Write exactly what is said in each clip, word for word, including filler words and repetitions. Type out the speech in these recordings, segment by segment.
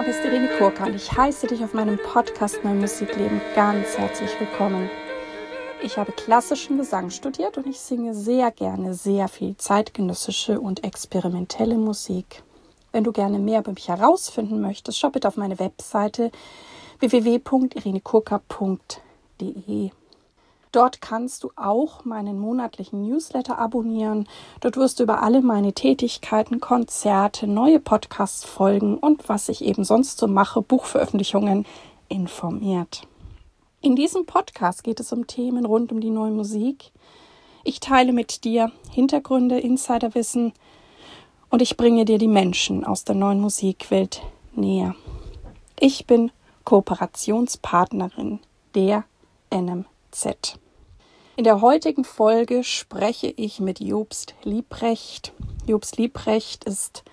Name ist Irene Kurka und ich heiße dich auf meinem Podcast Mein Musikleben ganz herzlich willkommen. Ich habe klassischen Gesang studiert und ich singe sehr gerne sehr viel zeitgenössische und experimentelle Musik. Wenn du gerne mehr über mich herausfinden möchtest, schau bitte auf meine Webseite w w w punkt irene kurka punkt d e. Dort kannst du auch meinen monatlichen Newsletter abonnieren. Dort wirst du über alle meine Tätigkeiten, Konzerte, neue Podcast-Folgen und was ich eben sonst so mache, Buchveröffentlichungen, informiert. In diesem Podcast geht es um Themen rund um die neue Musik. Ich teile mit dir Hintergründe, Insiderwissen und ich bringe dir die Menschen aus der neuen Musikwelt näher. Ich bin Kooperationspartnerin der N M Z. In der heutigen Folge spreche ich mit Jobst Liebrecht. Jobst Liebrecht ist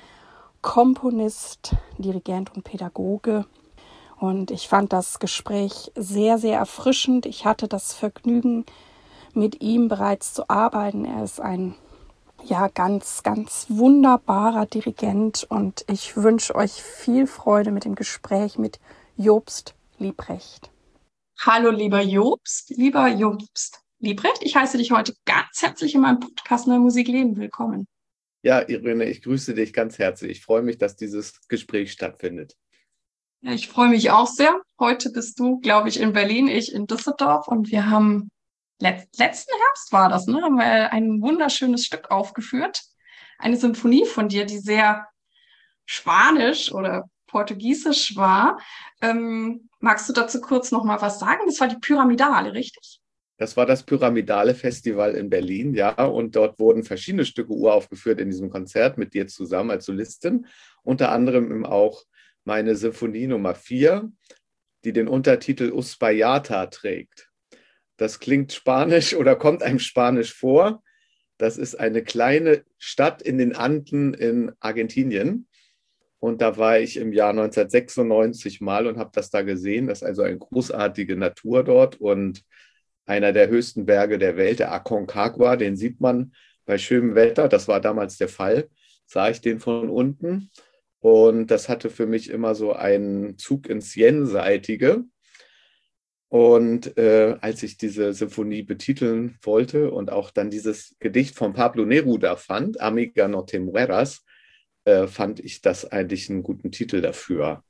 Komponist, Dirigent und Pädagoge. Und ich fand das Gespräch sehr, sehr erfrischend. Ich hatte das Vergnügen, mit ihm bereits zu arbeiten. Er ist ein ja ganz, ganz wunderbarer Dirigent und ich wünsche euch viel Freude mit dem Gespräch mit Jobst Liebrecht. Hallo lieber Jobst, lieber Jobst Liebrecht, ich heiße dich heute ganz herzlich in meinem Podcast Neue Musik Leben willkommen. Ja, Irene, ich grüße dich ganz herzlich. Ich freue mich, dass dieses Gespräch stattfindet. Ja, ich freue mich auch sehr. Heute bist du, glaube ich, in Berlin, ich in Düsseldorf und wir haben, letzt, letzten Herbst war das, ne, haben wir ein wunderschönes Stück aufgeführt. Eine Symphonie von dir, die sehr spanisch oder portugiesisch war. Ähm, magst du dazu kurz noch mal was sagen? Das war die Pyramidale, richtig? Das war das Pyramidale Festival in Berlin, ja, und dort wurden verschiedene Stücke uraufgeführt in diesem Konzert mit dir zusammen als Solistin, unter anderem auch meine Symphonie Nummer vier, die den Untertitel Uspallata trägt. Das klingt spanisch oder kommt einem spanisch vor. Das ist eine kleine Stadt in den Anden in Argentinien. Und da war ich im Jahr neunzehnhundertsechsundneunzig mal und habe das da gesehen. Das ist also eine großartige Natur dort und einer der höchsten Berge der Welt, der Aconcagua, den sieht man bei schönem Wetter. Das war damals der Fall, sah ich den von unten. Und das hatte für mich immer so einen Zug ins Jenseitige. Und äh, als ich diese Symphonie betiteln wollte und auch dann dieses Gedicht von Pablo Neruda fand, Amiga no te mueras, äh, fand ich das eigentlich einen guten Titel dafür.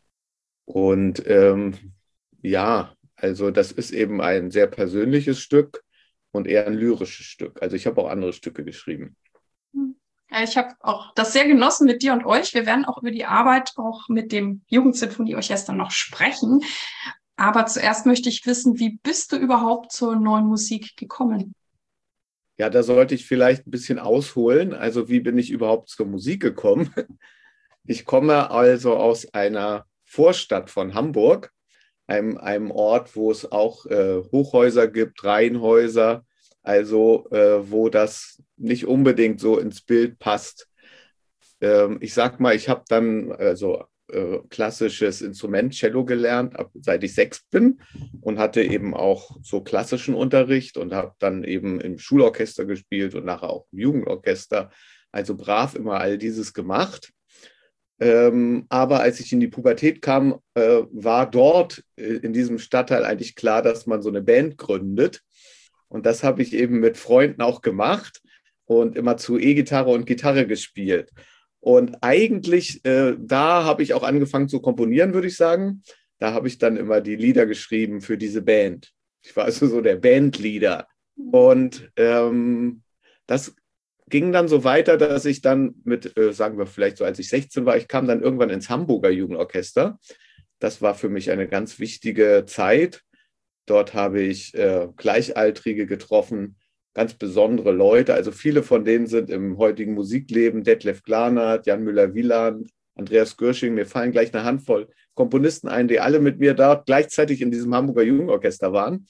Und ähm, ja, also das ist eben ein sehr persönliches Stück und eher ein lyrisches Stück. Also ich habe auch andere Stücke geschrieben. Ich habe auch das sehr genossen mit dir und euch. Wir werden auch über die Arbeit auch mit dem Jugendsinfonieorchester noch sprechen. Aber zuerst möchte ich wissen, wie bist du überhaupt zur neuen Musik gekommen? Ja, da sollte ich vielleicht ein bisschen ausholen. Also wie bin ich überhaupt zur Musik gekommen? Ich komme also aus einer Vorstadt von Hamburg, einem, einem Ort, wo es auch äh, Hochhäuser gibt, Reihenhäuser, also äh, wo das nicht unbedingt so ins Bild passt. Ähm, ich sag mal, ich habe dann also äh, klassisches Instrument Cello gelernt, ab, seit ich sechs bin und hatte eben auch so klassischen Unterricht und habe dann eben im Schulorchester gespielt und nachher auch im Jugendorchester. Also brav immer all dieses gemacht. Ähm, aber als ich in die Pubertät kam, äh, war dort äh, in diesem Stadtteil eigentlich klar, dass man so eine Band gründet. Und das habe ich eben mit Freunden auch gemacht und immer zu E-Gitarre und Gitarre gespielt. Und eigentlich, äh, da habe ich auch angefangen zu komponieren, würde ich sagen. Da habe ich dann immer die Lieder geschrieben für diese Band. Ich war also so der Bandleader. Und ähm, das ging dann so weiter, dass ich dann mit, äh, sagen wir vielleicht so, als ich sechzehn war, ich kam dann irgendwann ins Hamburger Jugendorchester. Das war für mich eine ganz wichtige Zeit. Dort habe ich äh, Gleichaltrige getroffen, ganz besondere Leute. Also viele von denen sind im heutigen Musikleben, Detlef Glanert, Jan Müller-Wieland, Andreas Gürsching. Mir fallen gleich eine Handvoll Komponisten ein, die alle mit mir dort gleichzeitig in diesem Hamburger Jugendorchester waren.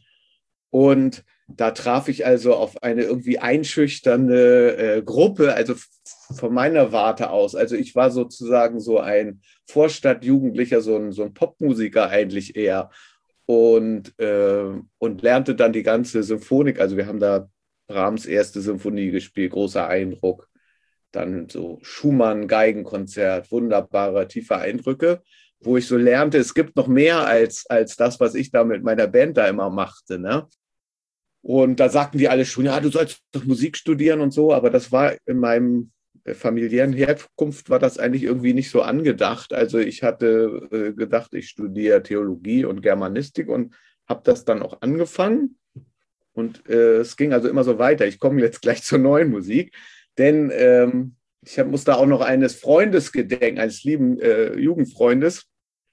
Und da traf ich also auf eine irgendwie einschüchternde äh, Gruppe, also von meiner Warte aus. Also ich war sozusagen so ein Vorstadtjugendlicher, so ein, so ein Popmusiker eigentlich eher. Und, äh, und lernte dann die ganze Symphonik. Also wir haben da Brahms erste Symphonie gespielt, großer Eindruck. Dann so Schumann, Geigenkonzert, wunderbare, tiefe Eindrücke, wo ich so lernte, es gibt noch mehr als, als das, was ich da mit meiner Band da immer machte. Ne? Und da sagten die alle schon, ja, du sollst doch Musik studieren und so, aber das war in meinem familiären Herkunft war das eigentlich irgendwie nicht so angedacht. Also ich hatte äh, gedacht, ich studiere Theologie und Germanistik und habe das dann auch angefangen. Und äh, es ging also immer so weiter. Ich komme jetzt gleich zur neuen Musik, denn ähm, ich hab, muss da auch noch eines Freundes gedenken, eines lieben äh, Jugendfreundes,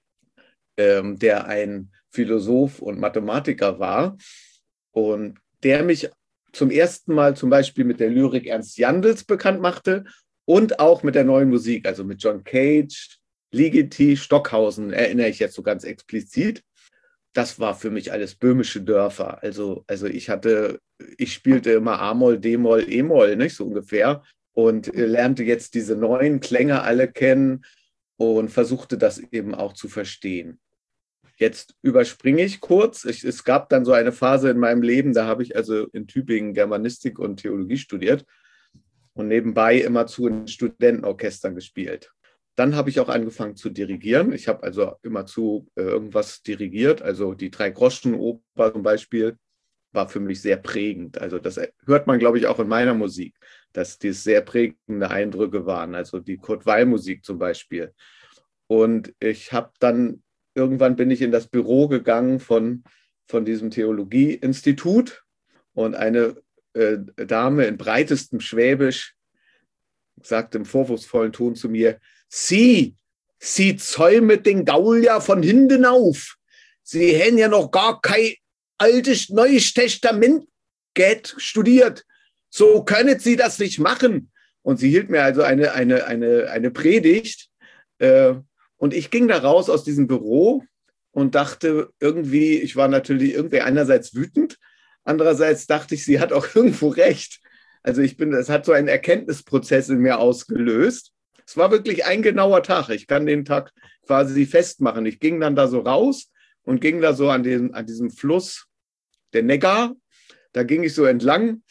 ähm, der ein Philosoph und Mathematiker war und der mich zum ersten Mal zum Beispiel mit der Lyrik Ernst Jandls bekannt machte und auch mit der neuen Musik, also mit John Cage, Ligeti, Stockhausen, erinnere ich jetzt so ganz explizit. Das war für mich alles böhmische Dörfer. Also, also ich hatte, ich spielte immer A-Moll, D-Moll, E-Moll, nicht so ungefähr, und lernte jetzt diese neuen Klänge alle kennen und versuchte das eben auch zu verstehen. Jetzt überspringe ich kurz. Ich, es gab dann so eine Phase in meinem Leben, da habe ich also in Tübingen Germanistik und Theologie studiert und nebenbei immerzu in Studentenorchestern gespielt. Dann habe ich auch angefangen zu dirigieren. Ich habe also immerzu äh, irgendwas dirigiert. Also die Drei-Groschen-Oper zum Beispiel war für mich sehr prägend. Also das hört man, glaube ich, auch in meiner Musik, dass dies sehr prägende Eindrücke waren. Also die Kurt-Weill-Musik zum Beispiel. Und ich habe dann, irgendwann bin ich in das Büro gegangen von, von diesem Theologieinstitut und eine äh, Dame in breitestem Schwäbisch sagte im vorwurfsvollen Ton zu mir: Sie, Sie zäumen den Gaul ja von hinten auf. Sie hätten ja noch gar kein altes Neues Testament studiert. So können Sie das nicht machen. Und sie hielt mir also eine, eine, eine, eine Predigt. Äh, und ich ging da raus aus diesem Büro und dachte irgendwie, ich war natürlich irgendwie einerseits wütend, andererseits dachte ich, sie hat auch irgendwo recht. Also ich bin, es hat so einen Erkenntnisprozess in mir ausgelöst. Es war wirklich ein genauer Tag. Ich kann den Tag quasi festmachen. Ich ging dann da so raus und ging da so an, den, an diesem Fluss, der Neckar. Da ging ich so entlang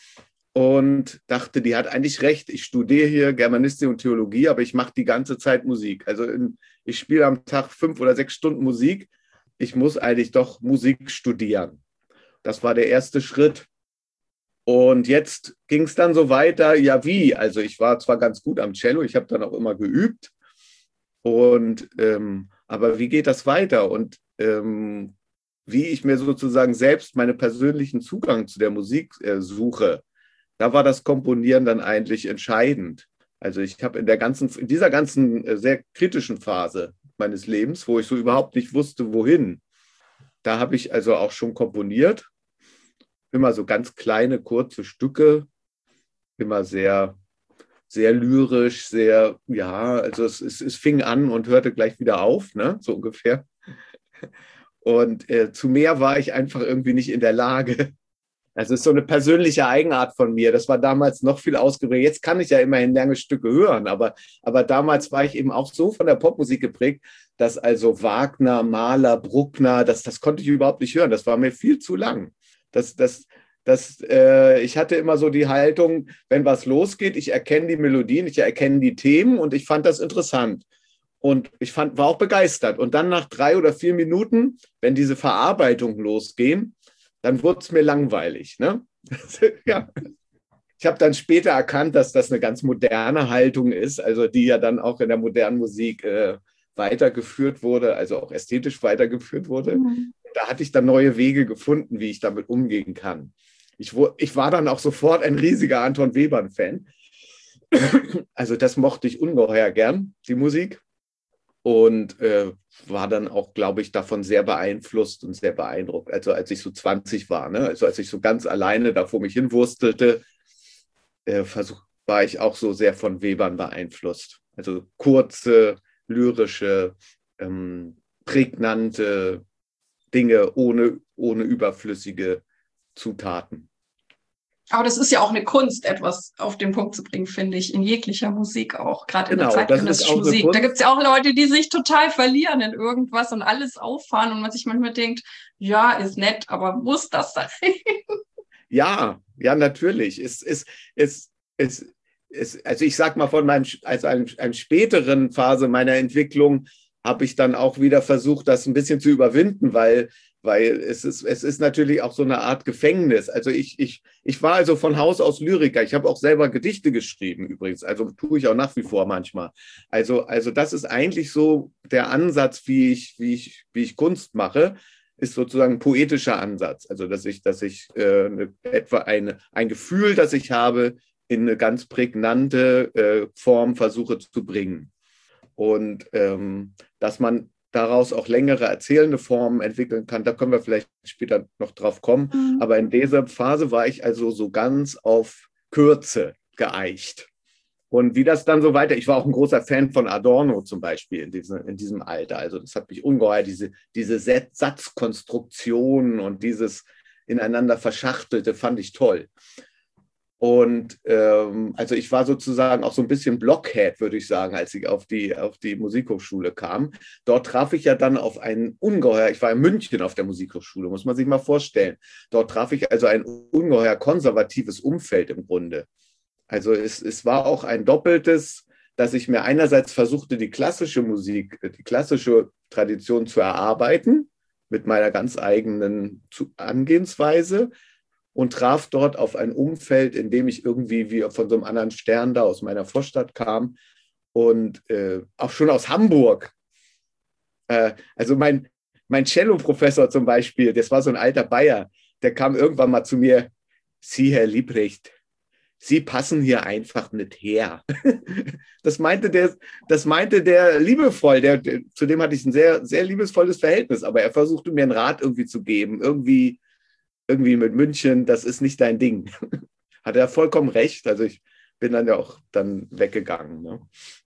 und dachte, die hat eigentlich recht. Ich studiere hier Germanistik und Theologie, aber ich mache die ganze Zeit Musik. Also in, ich spiele am Tag fünf oder sechs Stunden Musik. Ich muss eigentlich doch Musik studieren. Das war der erste Schritt. Und jetzt ging es dann so weiter, ja wie? Also ich war zwar ganz gut am Cello, ich habe dann auch immer geübt, und, ähm, aber wie geht das weiter? Und ähm, wie ich mir sozusagen selbst meinen persönlichen Zugang zu der Musik äh, suche, da war das Komponieren dann eigentlich entscheidend. Also ich habe in der ganzen, in dieser ganzen äh, sehr kritischen Phase meines Lebens, wo ich so überhaupt nicht wusste, wohin, da habe ich also auch schon komponiert. Immer so ganz kleine, kurze Stücke, immer sehr, sehr lyrisch, sehr, ja, also es, es, es fing an und hörte gleich wieder auf, ne, so ungefähr. Und äh, zu mehr war ich einfach irgendwie nicht in der Lage. Also es ist so eine persönliche Eigenart von mir. Das war damals noch viel ausgeprägt. Jetzt kann ich ja immerhin lange Stücke hören, aber, aber damals war ich eben auch so von der Popmusik geprägt, dass also Wagner, Mahler, Bruckner, das, das konnte ich überhaupt nicht hören. Das war mir viel zu lang. Das, das, das, äh, ich hatte immer so die Haltung, wenn was losgeht, ich erkenne die Melodien, ich erkenne die Themen und ich fand das interessant. Und ich fand, war auch begeistert. Und dann nach drei oder vier Minuten, wenn diese Verarbeitungen losgehen, dann wurde es mir langweilig. Ne? Ja. Ich habe dann später erkannt, dass das eine ganz moderne Haltung ist, also die ja dann auch in der modernen Musik äh, weitergeführt wurde, also auch ästhetisch weitergeführt wurde. Mhm. Da hatte ich dann neue Wege gefunden, wie ich damit umgehen kann. Ich, ich war dann auch sofort ein riesiger Anton Webern-Fan. Also das mochte ich ungeheuer gern, die Musik. Und äh, war dann auch, glaube ich, davon sehr beeinflusst und sehr beeindruckt. Also als ich so zwanzig war, ne? Also als ich so ganz alleine da vor mich hinwurstelte, äh, versuch, war ich auch so sehr von Webern beeinflusst. Also kurze, lyrische, ähm, prägnante Dinge ohne, ohne überflüssige Zutaten. Aber das ist ja auch eine Kunst, etwas auf den Punkt zu bringen, finde ich, in jeglicher Musik auch, gerade in genau, der zeitgenössischen Musik. Kunst. Da gibt es ja auch Leute, die sich total verlieren in irgendwas und alles auffahren und man sich manchmal denkt, ja, ist nett, aber muss das sein? Ja, ja, natürlich. Es, es, es, es, es, also ich sag mal, von meinem, also einem, einem späteren Phase meiner Entwicklung habe ich dann auch wieder versucht, das ein bisschen zu überwinden, weil, weil es ist, es ist natürlich auch so eine Art Gefängnis. Also ich, ich, ich war also von Haus aus Lyriker. Ich habe auch selber Gedichte geschrieben übrigens. Also tue ich auch nach wie vor manchmal. Also, also das ist eigentlich so der Ansatz, wie ich, wie ich, wie ich Kunst mache, ist sozusagen ein poetischer Ansatz. Also dass ich, dass ich äh, eine, etwa eine, ein Gefühl, das ich habe, in eine ganz prägnante äh, Form versuche zu bringen. Und ähm, dass man daraus auch längere erzählende Formen entwickeln kann, da können wir vielleicht später noch drauf kommen. Mhm. Aber in dieser Phase war ich also so ganz auf Kürze geeicht. Und wie das dann so weiter, ich war auch ein großer Fan von Adorno zum Beispiel in diesem, in diesem Alter. Also das hat mich ungeheuer, diese, diese Satzkonstruktionen und dieses ineinander Verschachtelte fand ich toll. Und ähm, also ich war sozusagen auch so ein bisschen Blockhead, würde ich sagen, als ich auf die, auf die Musikhochschule kam. Dort traf ich ja dann auf einen ungeheuer, ich war in München auf der Musikhochschule, muss man sich mal vorstellen. Dort traf ich also ein ungeheuer konservatives Umfeld im Grunde. Also es, es war auch ein doppeltes, dass ich mir einerseits versuchte, die klassische Musik, die klassische Tradition zu erarbeiten, mit meiner ganz eigenen Angehensweise, und traf dort auf ein Umfeld, in dem ich irgendwie wie von so einem anderen Stern da aus meiner Vorstadt kam und äh, auch schon aus Hamburg. Äh, also mein, mein Cello-Professor zum Beispiel, das war so ein alter Bayer, der kam irgendwann mal zu mir: Sie, Herr Liebrecht, Sie passen hier einfach nicht her. Das meinte der, das meinte der liebevoll, der, der, zu dem hatte ich ein sehr, sehr liebesvolles Verhältnis, aber er versuchte mir einen Rat irgendwie zu geben, irgendwie irgendwie mit München, das ist nicht dein Ding. Hat er vollkommen recht. Also ich bin dann ja auch dann weggegangen. Ne?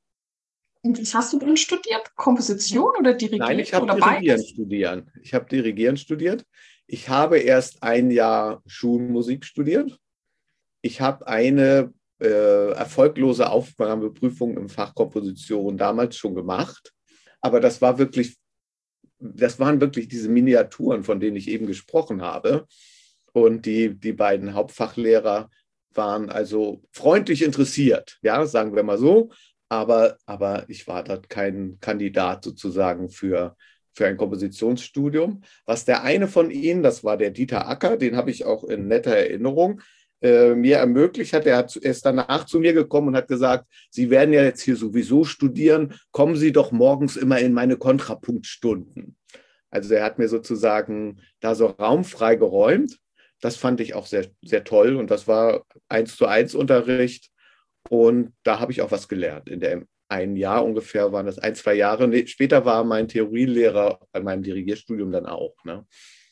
Und was hast du dann studiert? Komposition oder Dirigieren? Nein, ich habe Dirigieren beides? studiert. Ich habe Dirigieren studiert. Ich habe erst ein Jahr Schulmusik studiert. Ich habe eine äh, erfolglose Aufnahmeprüfung im Fach Komposition damals schon gemacht. Aber das war wirklich, das waren wirklich diese Miniaturen, von denen ich eben gesprochen habe. Und die, die beiden Hauptfachlehrer waren also freundlich interessiert, ja, sagen wir mal so. Aber, aber ich war dort kein Kandidat sozusagen für, für ein Kompositionsstudium. Was der eine von ihnen, das war der Dieter Acker, den habe ich auch in netter Erinnerung, äh, mir ermöglicht hat. Er hat, er ist danach zu mir gekommen und hat gesagt: Sie werden ja jetzt hier sowieso studieren, kommen Sie doch morgens immer in meine Kontrapunktstunden. Also er hat mir sozusagen da so Raum frei geräumt. Das fand ich auch sehr, sehr toll und das war eins zu eins Unterricht und da habe ich auch was gelernt. In dem ein Jahr ungefähr waren das ein, zwei Jahre. Nee, später war mein Theorielehrer bei meinem Dirigierstudium dann auch. Ne?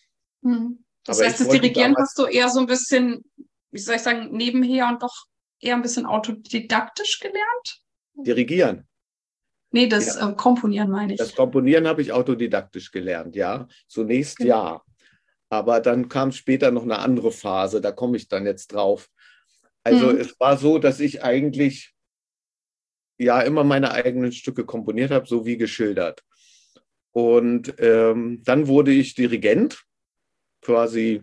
Hm. Das Aber heißt, das Dirigieren hast du eher so ein bisschen, wie soll ich sagen, nebenher und doch eher ein bisschen autodidaktisch gelernt? Dirigieren? Nee, das ja. äh, Komponieren meine ich. Das Komponieren habe ich autodidaktisch gelernt, ja. Zunächst okay. ja. Aber dann kam später noch eine andere Phase, da komme ich dann jetzt drauf. Also hm. es war so, dass ich eigentlich ja immer meine eigenen Stücke komponiert habe, so wie geschildert. Und ähm, dann wurde ich Dirigent quasi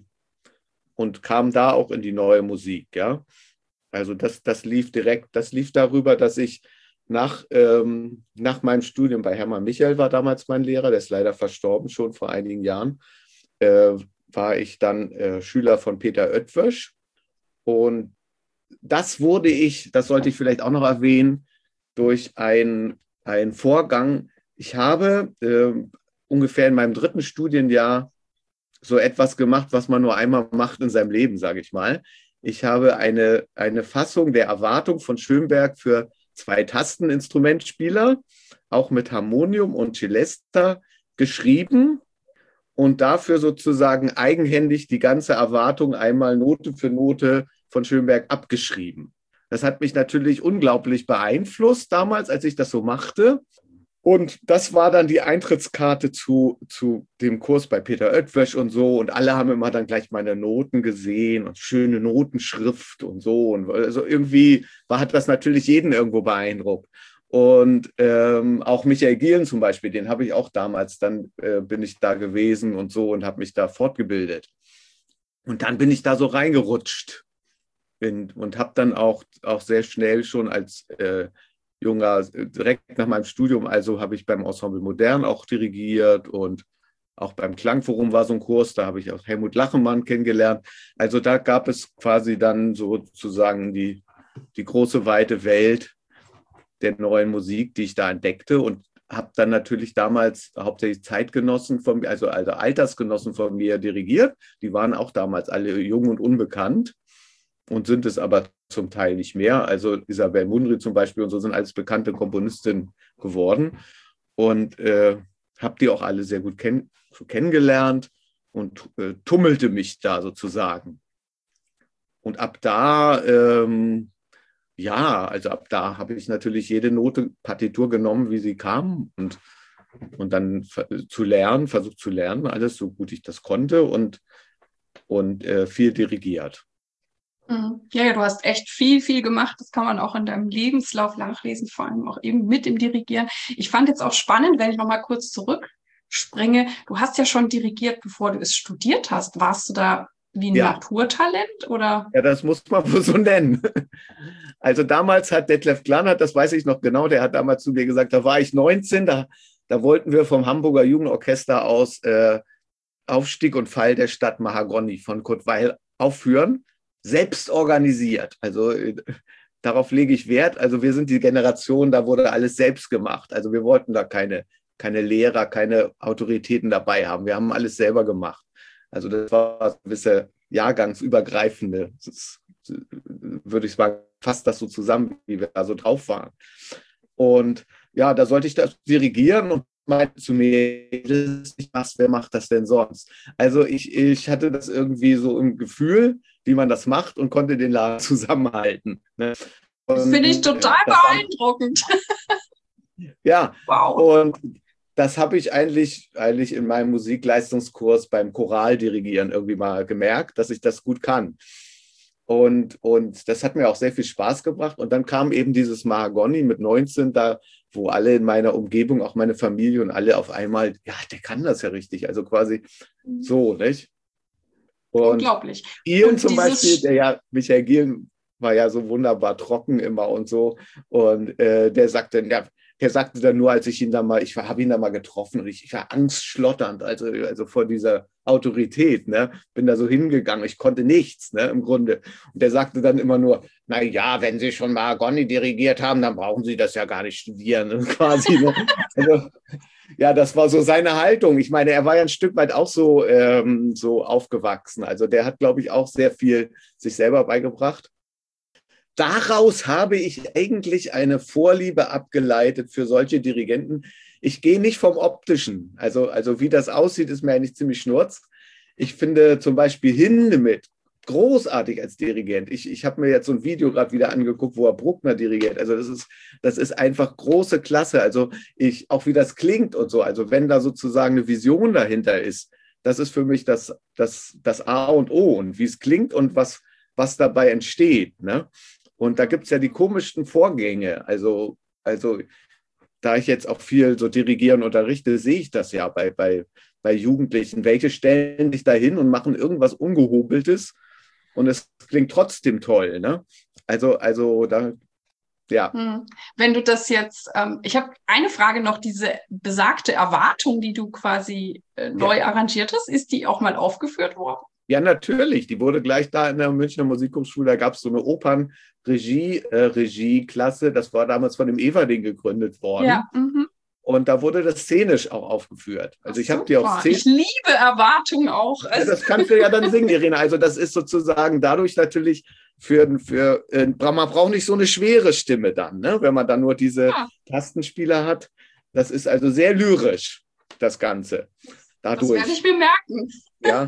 und kam da auch in die neue Musik, ja. Also das, das lief direkt, das lief darüber, dass ich nach, ähm, nach meinem Studium bei Hermann Michael war damals mein Lehrer, der ist leider verstorben schon vor einigen Jahren, äh, war ich dann äh, Schüler von Peter Oetwösch. Und das wurde ich, das sollte ich vielleicht auch noch erwähnen, durch einen Vorgang. Ich habe äh, ungefähr in meinem dritten Studienjahr so etwas gemacht, was man nur einmal macht in seinem Leben, sage ich mal. Ich habe eine, eine Fassung der Erwartung von Schönberg für zwei Tasteninstrumentspieler, auch mit Harmonium und Celesta, geschrieben und dafür sozusagen eigenhändig die ganze Erwartung einmal Note für Note von Schönberg abgeschrieben. Das hat mich natürlich unglaublich beeinflusst damals, als ich das so machte. Und das war dann die Eintrittskarte zu, zu dem Kurs bei Peter Oetwösch und so. Und alle haben immer dann gleich meine Noten gesehen und schöne Notenschrift und so. Und also irgendwie war, hat das natürlich jeden irgendwo beeindruckt. Und ähm, auch Michael Gielen zum Beispiel, den habe ich auch damals, dann äh, bin ich da gewesen und so und habe mich da fortgebildet. Und dann bin ich da so reingerutscht. in, und habe dann auch, auch sehr schnell schon als äh, junger, direkt nach meinem Studium, also habe ich beim Ensemble Modern auch dirigiert und auch beim Klangforum war so ein Kurs, da habe ich auch Helmut Lachemann kennengelernt. Also da gab es quasi dann sozusagen die, die große, weite Welt der neuen Musik, die ich da entdeckte und habe dann natürlich damals hauptsächlich Zeitgenossen von mir, also, also Altersgenossen von mir dirigiert. Die waren auch damals alle jung und unbekannt und sind es aber zum Teil nicht mehr. Also Isabel Mundry zum Beispiel und so sind alles bekannte Komponistinnen geworden und äh, habe die auch alle sehr gut kenn kennengelernt und äh, tummelte mich da sozusagen. Und ab da, ähm, ja, also ab da habe ich natürlich jede Note Partitur genommen, wie sie kam und, und dann zu lernen, versucht zu lernen, alles so gut ich das konnte und, und äh, viel dirigiert. Ja, ja, du hast echt viel, viel gemacht. Das kann man auch in deinem Lebenslauf nachlesen, vor allem auch eben mit dem Dirigieren. Ich fand jetzt auch spannend, wenn ich nochmal kurz zurückspringe. Du hast ja schon dirigiert, bevor du es studiert hast. Warst du da wie ein Ja. Naturtalent oder? Ja, das muss man wohl so nennen. Also damals hat Detlef Klannert, das weiß ich noch genau, der hat damals zu mir gesagt, da war ich neunzehn, da, da wollten wir vom Hamburger Jugendorchester aus äh, Aufstieg und Fall der Stadt Mahagoni von Kurt Weill aufführen. Selbst organisiert. Also äh, darauf lege ich Wert. Also wir sind die Generation, da wurde alles selbst gemacht. Also wir wollten da keine, keine Lehrer, keine Autoritäten dabei haben. Wir haben alles selber gemacht. Also das war eine gewisse jahrgangsübergreifende, das, würde ich sagen, fasst das so zusammen, wie wir da so drauf waren. Und ja, da sollte ich das dirigieren und meinte zu mir, das ist nicht was, wer macht das denn sonst? Also ich, ich hatte das irgendwie so im Gefühl, wie man das macht und konnte den Laden zusammenhalten. Ne? Das finde ich total äh, beeindruckend. Ja, wow. Und das habe ich eigentlich, eigentlich in meinem Musikleistungskurs beim Choraldirigieren irgendwie mal gemerkt, dass ich das gut kann. Und, und das hat mir auch sehr viel Spaß gebracht. Und dann kam eben dieses Mahagoni mit neunzehn, da, wo alle in meiner Umgebung, auch meine Familie und alle auf einmal, ja, der kann das ja richtig. Also quasi so, nicht? Und unglaublich. Gielen Und zum dieses- Beispiel, der ja, Michael Gielen war ja so wunderbar trocken immer und so. Und äh, der sagte, ja, der sagte dann nur, als ich ihn da mal, ich habe ihn da mal getroffen und ich, ich war angstschlotternd, also, also vor dieser Autorität, ne? Bin da so hingegangen, ich konnte nichts, ne, im Grunde. Und der sagte dann immer nur, na ja, wenn Sie schon Mahagoni dirigiert haben, dann brauchen Sie das ja gar nicht studieren, ne? Quasi. Ne? Also, ja, das war so seine Haltung. Ich meine, er war ja ein Stück weit auch so, ähm, so aufgewachsen. Also der hat, glaube ich, auch sehr viel sich selber beigebracht. Daraus habe ich eigentlich eine Vorliebe abgeleitet für solche Dirigenten. Ich gehe nicht vom Optischen. Also, also wie das aussieht, ist mir eigentlich ziemlich schnurz. Ich finde zum Beispiel Hindemith großartig als Dirigent. Ich, ich habe mir jetzt so ein Video gerade wieder angeguckt, wo er Bruckner dirigiert. Also das ist, das ist einfach große Klasse. Also ich, auch wie das klingt und so. Also wenn da sozusagen eine Vision dahinter ist, das ist für mich das, das, das A und O. Und wie es klingt und was, was dabei entsteht, ne? Und da gibt es ja die komischsten Vorgänge. Also, also da ich jetzt auch viel so dirigieren unterrichte, sehe ich das ja bei, bei, bei Jugendlichen. Welche stellen sich da hin und machen irgendwas Ungehobeltes und es klingt trotzdem toll. Ne? Also, also da, ja. Hm. Wenn du das jetzt, ähm, ich habe eine Frage noch, diese besagte Erwartung, die du quasi äh, neu Ja. arrangiert hast, ist die auch mal aufgeführt worden? Ja, natürlich. Die wurde gleich da in der Münchner Musikhochschule, da gab es so eine Opernregie, äh, Regieklasse. Das war damals von dem Everding gegründet worden. Ja. Mhm. Und da wurde das szenisch auch aufgeführt. Also ich habe die auch Super. szenisch. Ich liebe Erwartung auch. Ja, das kannst du ja dann singen, Irene. Also das ist sozusagen dadurch natürlich für, für äh, man braucht nicht so eine schwere Stimme dann, ne? Wenn man dann nur diese Ja. Tastenspieler hat. Das ist also sehr lyrisch, das Ganze. Das Dadurch. werde ich bemerken. Ja.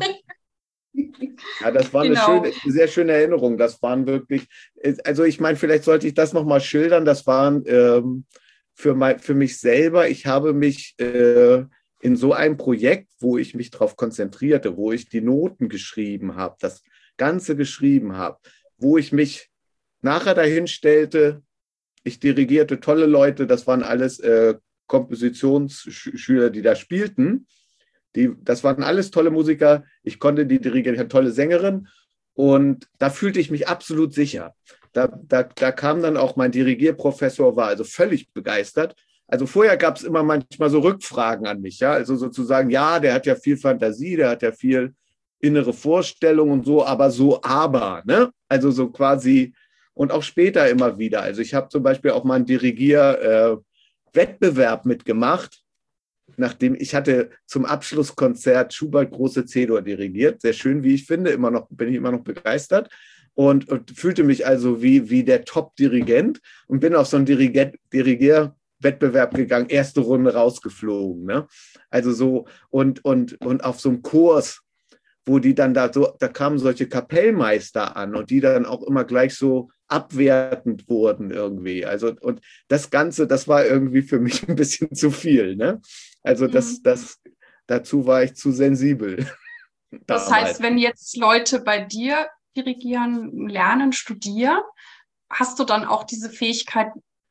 Ja, das war Genau. eine, schöne, eine sehr schöne Erinnerung. Das waren wirklich, also ich meine, vielleicht sollte ich das nochmal schildern. Das waren ähm, für, mein, für mich selber, ich habe mich äh, in so einem Projekt, wo ich mich darauf konzentrierte, wo ich die Noten geschrieben habe, das Ganze geschrieben habe, wo ich mich nachher dahin stellte, ich dirigierte tolle Leute, das waren alles äh, Kompositionsschüler, die da spielten. Die, das waren alles tolle Musiker. Ich konnte die dirigieren. Ich hatte tolle Sängerin. Und da fühlte ich mich absolut sicher. Da, da, da kam dann auch mein Dirigierprofessor, war also völlig begeistert. Also vorher gab es immer manchmal so Rückfragen an mich, ja, also sozusagen, ja, der hat ja viel Fantasie, der hat ja viel innere Vorstellung und so, aber so aber, ne? Also so quasi und auch später immer wieder. Also ich habe zum Beispiel auch mal einen Dirigierwettbewerb äh, mitgemacht, nachdem ich hatte zum Abschlusskonzert Schubert Große C-Dur dirigiert, sehr schön, wie ich finde, immer noch, bin ich immer noch begeistert und, und fühlte mich also wie, wie der Top-Dirigent und bin auf so einen Dirigent, Dirigierwettbewerb gegangen, erste Runde rausgeflogen, ne? Also so und, und, und auf so einem Kurs, wo die dann da so, da kamen solche Kapellmeister an und die dann auch immer gleich so abwertend wurden irgendwie. Also, und das Ganze, das war irgendwie für mich ein bisschen zu viel, ne? Also, das, das, dazu war ich zu sensibel. Das heißt, wenn jetzt Leute bei dir dirigieren, lernen, studieren, hast du dann auch diese Fähigkeit,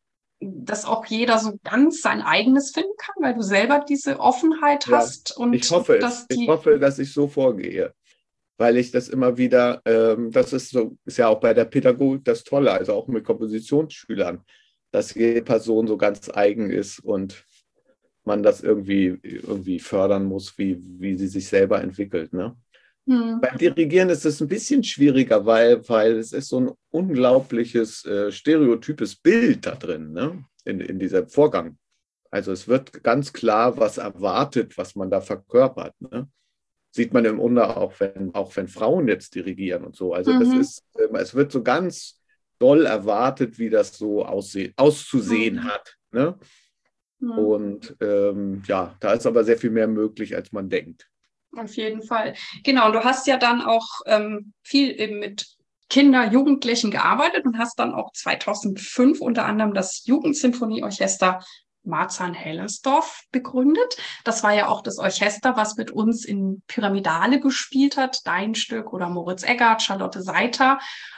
dass auch jeder so ganz sein eigenes finden kann, weil du selber diese Offenheit Ja, hast und ich hoffe dass es. die Ich hoffe, dass ich so vorgehe, weil ich das immer wieder, ähm, das ist so, ist ja auch bei der Pädagogik das Tolle, also auch mit Kompositionsschülern, dass jede Person so ganz eigen ist und man das irgendwie, irgendwie fördern muss, wie, wie sie sich selber entwickelt, ne? Hm. Beim Dirigieren ist es ein bisschen schwieriger, weil, weil es ist so ein unglaubliches äh, stereotypes Bild da drin, ne? In, in diesem Vorgang. Also es wird ganz klar, was erwartet, was man da verkörpert, ne? Sieht man im Grunde auch, wenn, auch wenn Frauen jetzt dirigieren und so. Also mhm. das ist, äh, es wird so ganz doll erwartet, wie das so aussehen, auszusehen mhm. hat, ne? Mhm. Und ähm, ja, da ist aber sehr viel mehr möglich, als man denkt. Auf jeden Fall. Genau, und du hast ja dann auch ähm, viel eben mit Kinder, Jugendlichen gearbeitet und hast dann auch zweitausendfünf unter anderem das Jugendsinfonieorchester Marzahn-Hellersdorf begründet. Das war ja auch das Orchester, was mit uns in Pyramidale gespielt hat, dein Stück oder Moritz Eggert, Charlotte Seiter.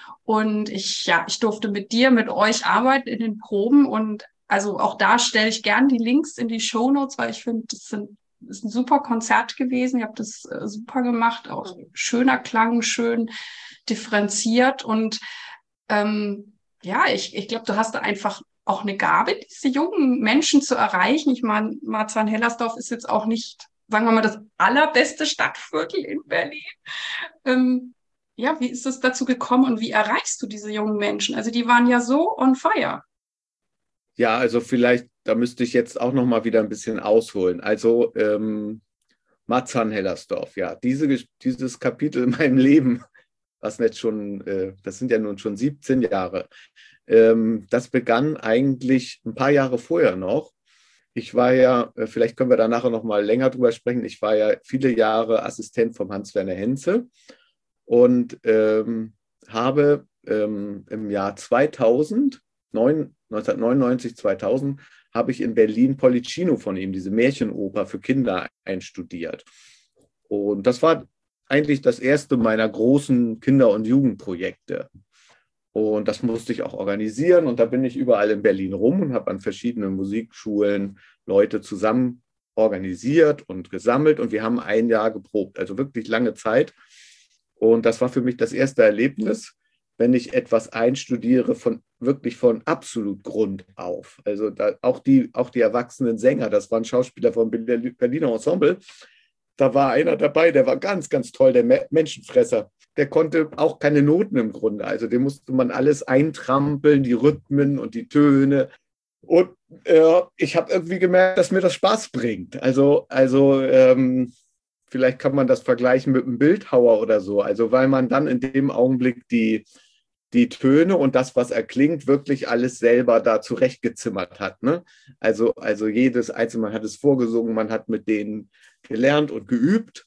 Und ich, ja, ich durfte mit dir, mit euch arbeiten in den Proben und also auch da stelle ich gern die Links in die Shownotes, weil ich finde, das sind Das ist ein super Konzert gewesen. Ihr habt das äh, super gemacht, auch schöner Klang, schön differenziert. Und ähm, ja, ich, ich glaube, du hast da einfach auch eine Gabe, diese jungen Menschen zu erreichen. Ich meine, Marzahn-Hellersdorf ist jetzt auch nicht, sagen wir mal, das allerbeste Stadtviertel in Berlin. Ähm, ja, wie ist es dazu gekommen und wie erreichst du diese jungen Menschen? Also die waren ja so on fire. Ja, also vielleicht, da müsste ich jetzt auch noch mal wieder ein bisschen ausholen. Also ähm, Marzahn-Hellersdorf, ja, diese, dieses Kapitel in meinem Leben, was jetzt schon, äh, das sind ja nun schon siebzehn Jahre, ähm, das begann eigentlich ein paar Jahre vorher noch. Ich war ja, äh, vielleicht können wir da nachher noch mal länger drüber sprechen, ich war ja viele Jahre Assistent vom Hans-Werner Henze und ähm, habe ähm, im Jahr zweitausend, neunzehnhundertneunundneunzig, zweitausend, habe ich in Berlin Pollicino von ihm, diese Märchenoper für Kinder, einstudiert. Und das war eigentlich das erste meiner großen Kinder- und Jugendprojekte. Und das musste ich auch organisieren. Und da bin ich überall in Berlin rum und habe an verschiedenen Musikschulen Leute zusammen organisiert und gesammelt. Und wir haben ein Jahr geprobt, also wirklich lange Zeit. Und das war für mich das erste Erlebnis, wenn ich etwas einstudiere, von wirklich von absolut Grund auf. Also da, auch, die, auch die erwachsenen Sänger, das waren Schauspieler vom Berliner Ensemble, da war einer dabei, der war ganz, ganz toll, der Menschenfresser. Der konnte auch keine Noten im Grunde. Also dem musste man alles eintrampeln, die Rhythmen und die Töne. Und äh, ich habe irgendwie gemerkt, dass mir das Spaß bringt. Also, also ähm, vielleicht kann man das vergleichen mit einem Bildhauer oder so. Also weil man dann in dem Augenblick die, die Töne und das, was erklingt, wirklich alles selber da zurechtgezimmert hat. Ne? Also, also jedes Einzelne, man hat es vorgesungen, man hat mit denen gelernt und geübt.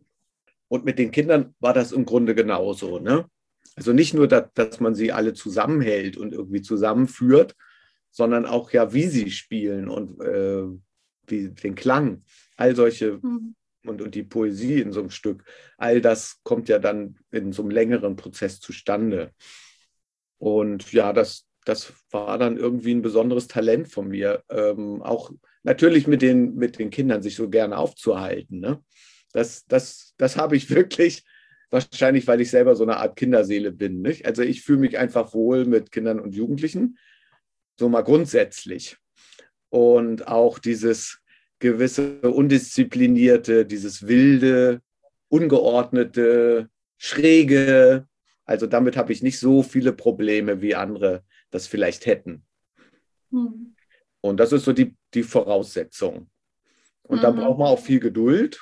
Und mit den Kindern war das im Grunde genauso. Ne? Also nicht nur, dass, dass man sie alle zusammenhält und irgendwie zusammenführt, sondern auch ja, wie sie spielen und äh, wie den Klang, all solche mhm. und, und die Poesie in so einem Stück, all das kommt ja dann in so einem längeren Prozess zustande. Und ja, das, das war dann irgendwie ein besonderes Talent von mir, ähm, auch natürlich mit den, mit den Kindern sich so gerne aufzuhalten. Ne? Das, das, das habe ich wirklich wahrscheinlich, weil ich selber so eine Art Kinderseele bin. Nicht? Also ich fühle mich einfach wohl mit Kindern und Jugendlichen, so mal grundsätzlich. Und auch dieses gewisse Undisziplinierte, dieses wilde, ungeordnete, schräge, also damit habe ich nicht so viele Probleme, wie andere das vielleicht hätten. Mhm. Und das ist so die, die Voraussetzung. Und mhm. da braucht man auch viel Geduld.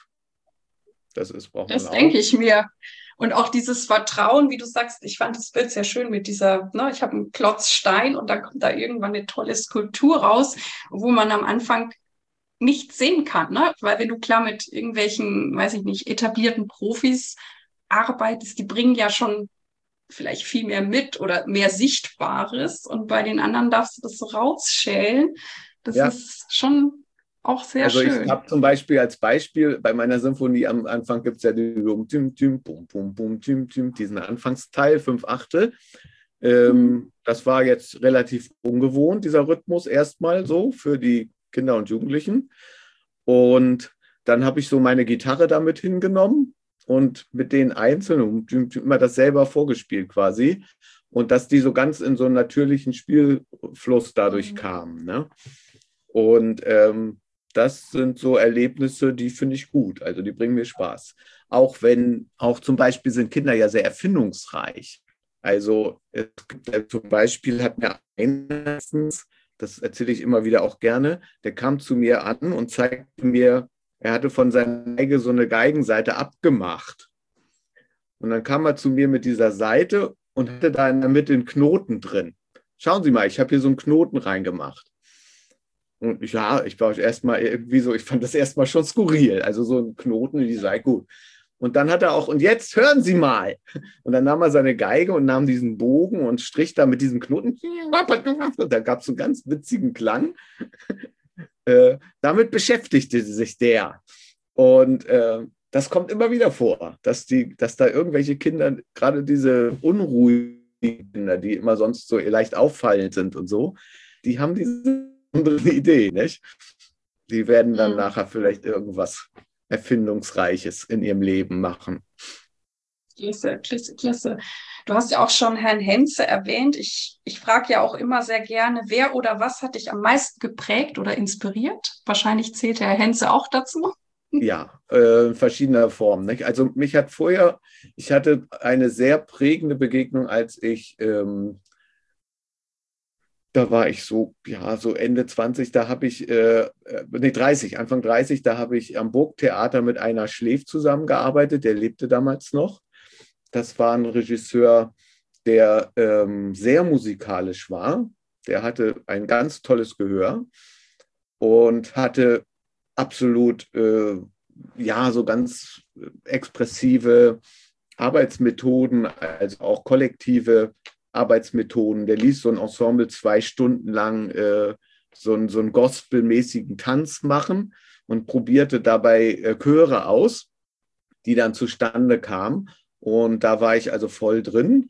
Das ist, braucht das man auch. denke ich mir. Und auch dieses Vertrauen, wie du sagst, ich fand das Bild sehr schön mit dieser, ne, ich habe einen Klotz Stein und dann kommt da irgendwann eine tolle Skulptur raus, wo man am Anfang nichts sehen kann, ne? Weil wenn du klar mit irgendwelchen, weiß ich nicht, etablierten Profis arbeitest, die bringen ja schon vielleicht viel mehr mit oder mehr Sichtbares und bei den anderen darfst du das so rausschälen. Das ja. ist schon auch sehr also schön. Also ich habe zum Beispiel als Beispiel, bei meiner Symphonie am Anfang gibt es ja die Bum, Bum, Bum, Bum, Bum, diesen Anfangsteil, fünf Achtel. Ähm, mhm. Das war jetzt relativ ungewohnt, dieser Rhythmus erstmal so für die Kinder und Jugendlichen. Und dann habe ich so meine Gitarre damit hingenommen und mit den Einzelnen immer das selber vorgespielt quasi. Und dass die so ganz in so einen natürlichen Spielfluss dadurch mhm. kamen. Ne? Und ähm, das sind so Erlebnisse, die finde ich gut. Also die bringen mir Spaß. Auch wenn, auch zum Beispiel sind Kinder ja sehr erfindungsreich. Also es gibt, zum Beispiel hat mir eines, das erzähle ich immer wieder auch gerne, der kam zu mir an und zeigte mir, er hatte von seiner Geige so eine Geigenseite abgemacht. Und dann kam er zu mir mit dieser Seite und hatte da in der Mitte einen Knoten drin. Schauen Sie mal, ich habe hier so einen Knoten reingemacht. Und ich, ja, ich war erstmal irgendwie so, ich fand das erstmal schon skurril. Also so ein Knoten, die sei gut. Und dann hat er auch, und jetzt hören Sie mal. Und dann nahm er seine Geige und nahm diesen Bogen und strich da mit diesem Knoten. Und da gab es so einen ganz witzigen Klang. Äh, damit beschäftigte sich der. Und äh, das kommt immer wieder vor, dass, die, dass da irgendwelche Kinder, gerade diese unruhigen Kinder, die immer sonst so leicht auffallend sind und so, die haben diese andere Idee, nicht? Die werden dann mhm. nachher vielleicht irgendwas Erfindungsreiches in ihrem Leben machen. Klasse, klasse, klasse. Du hast ja auch schon Herrn Henze erwähnt. Ich, ich frage ja auch immer sehr gerne, wer oder was hat dich am meisten geprägt oder inspiriert? Wahrscheinlich zählt Herr Henze auch dazu. Ja, äh, in verschiedener Form. Nicht? Also mich hat vorher, ich hatte eine sehr prägende Begegnung, als ich ähm, da war ich so, ja, so Ende zwanzig, da habe ich, äh, nee, dreißig, Anfang dreißig, da habe ich am Burgtheater mit Einar Schläf zusammengearbeitet, der lebte damals noch. Das war ein Regisseur, der ähm, sehr musikalisch war. Der hatte ein ganz tolles Gehör und hatte absolut, äh, ja, so ganz expressive Arbeitsmethoden, also auch kollektive Arbeitsmethoden. Der ließ so ein Ensemble zwei Stunden lang äh, so, ein, so einen gospelmäßigen Tanz machen und probierte dabei äh, Chöre aus, die dann zustande kamen. Und da war ich also voll drin.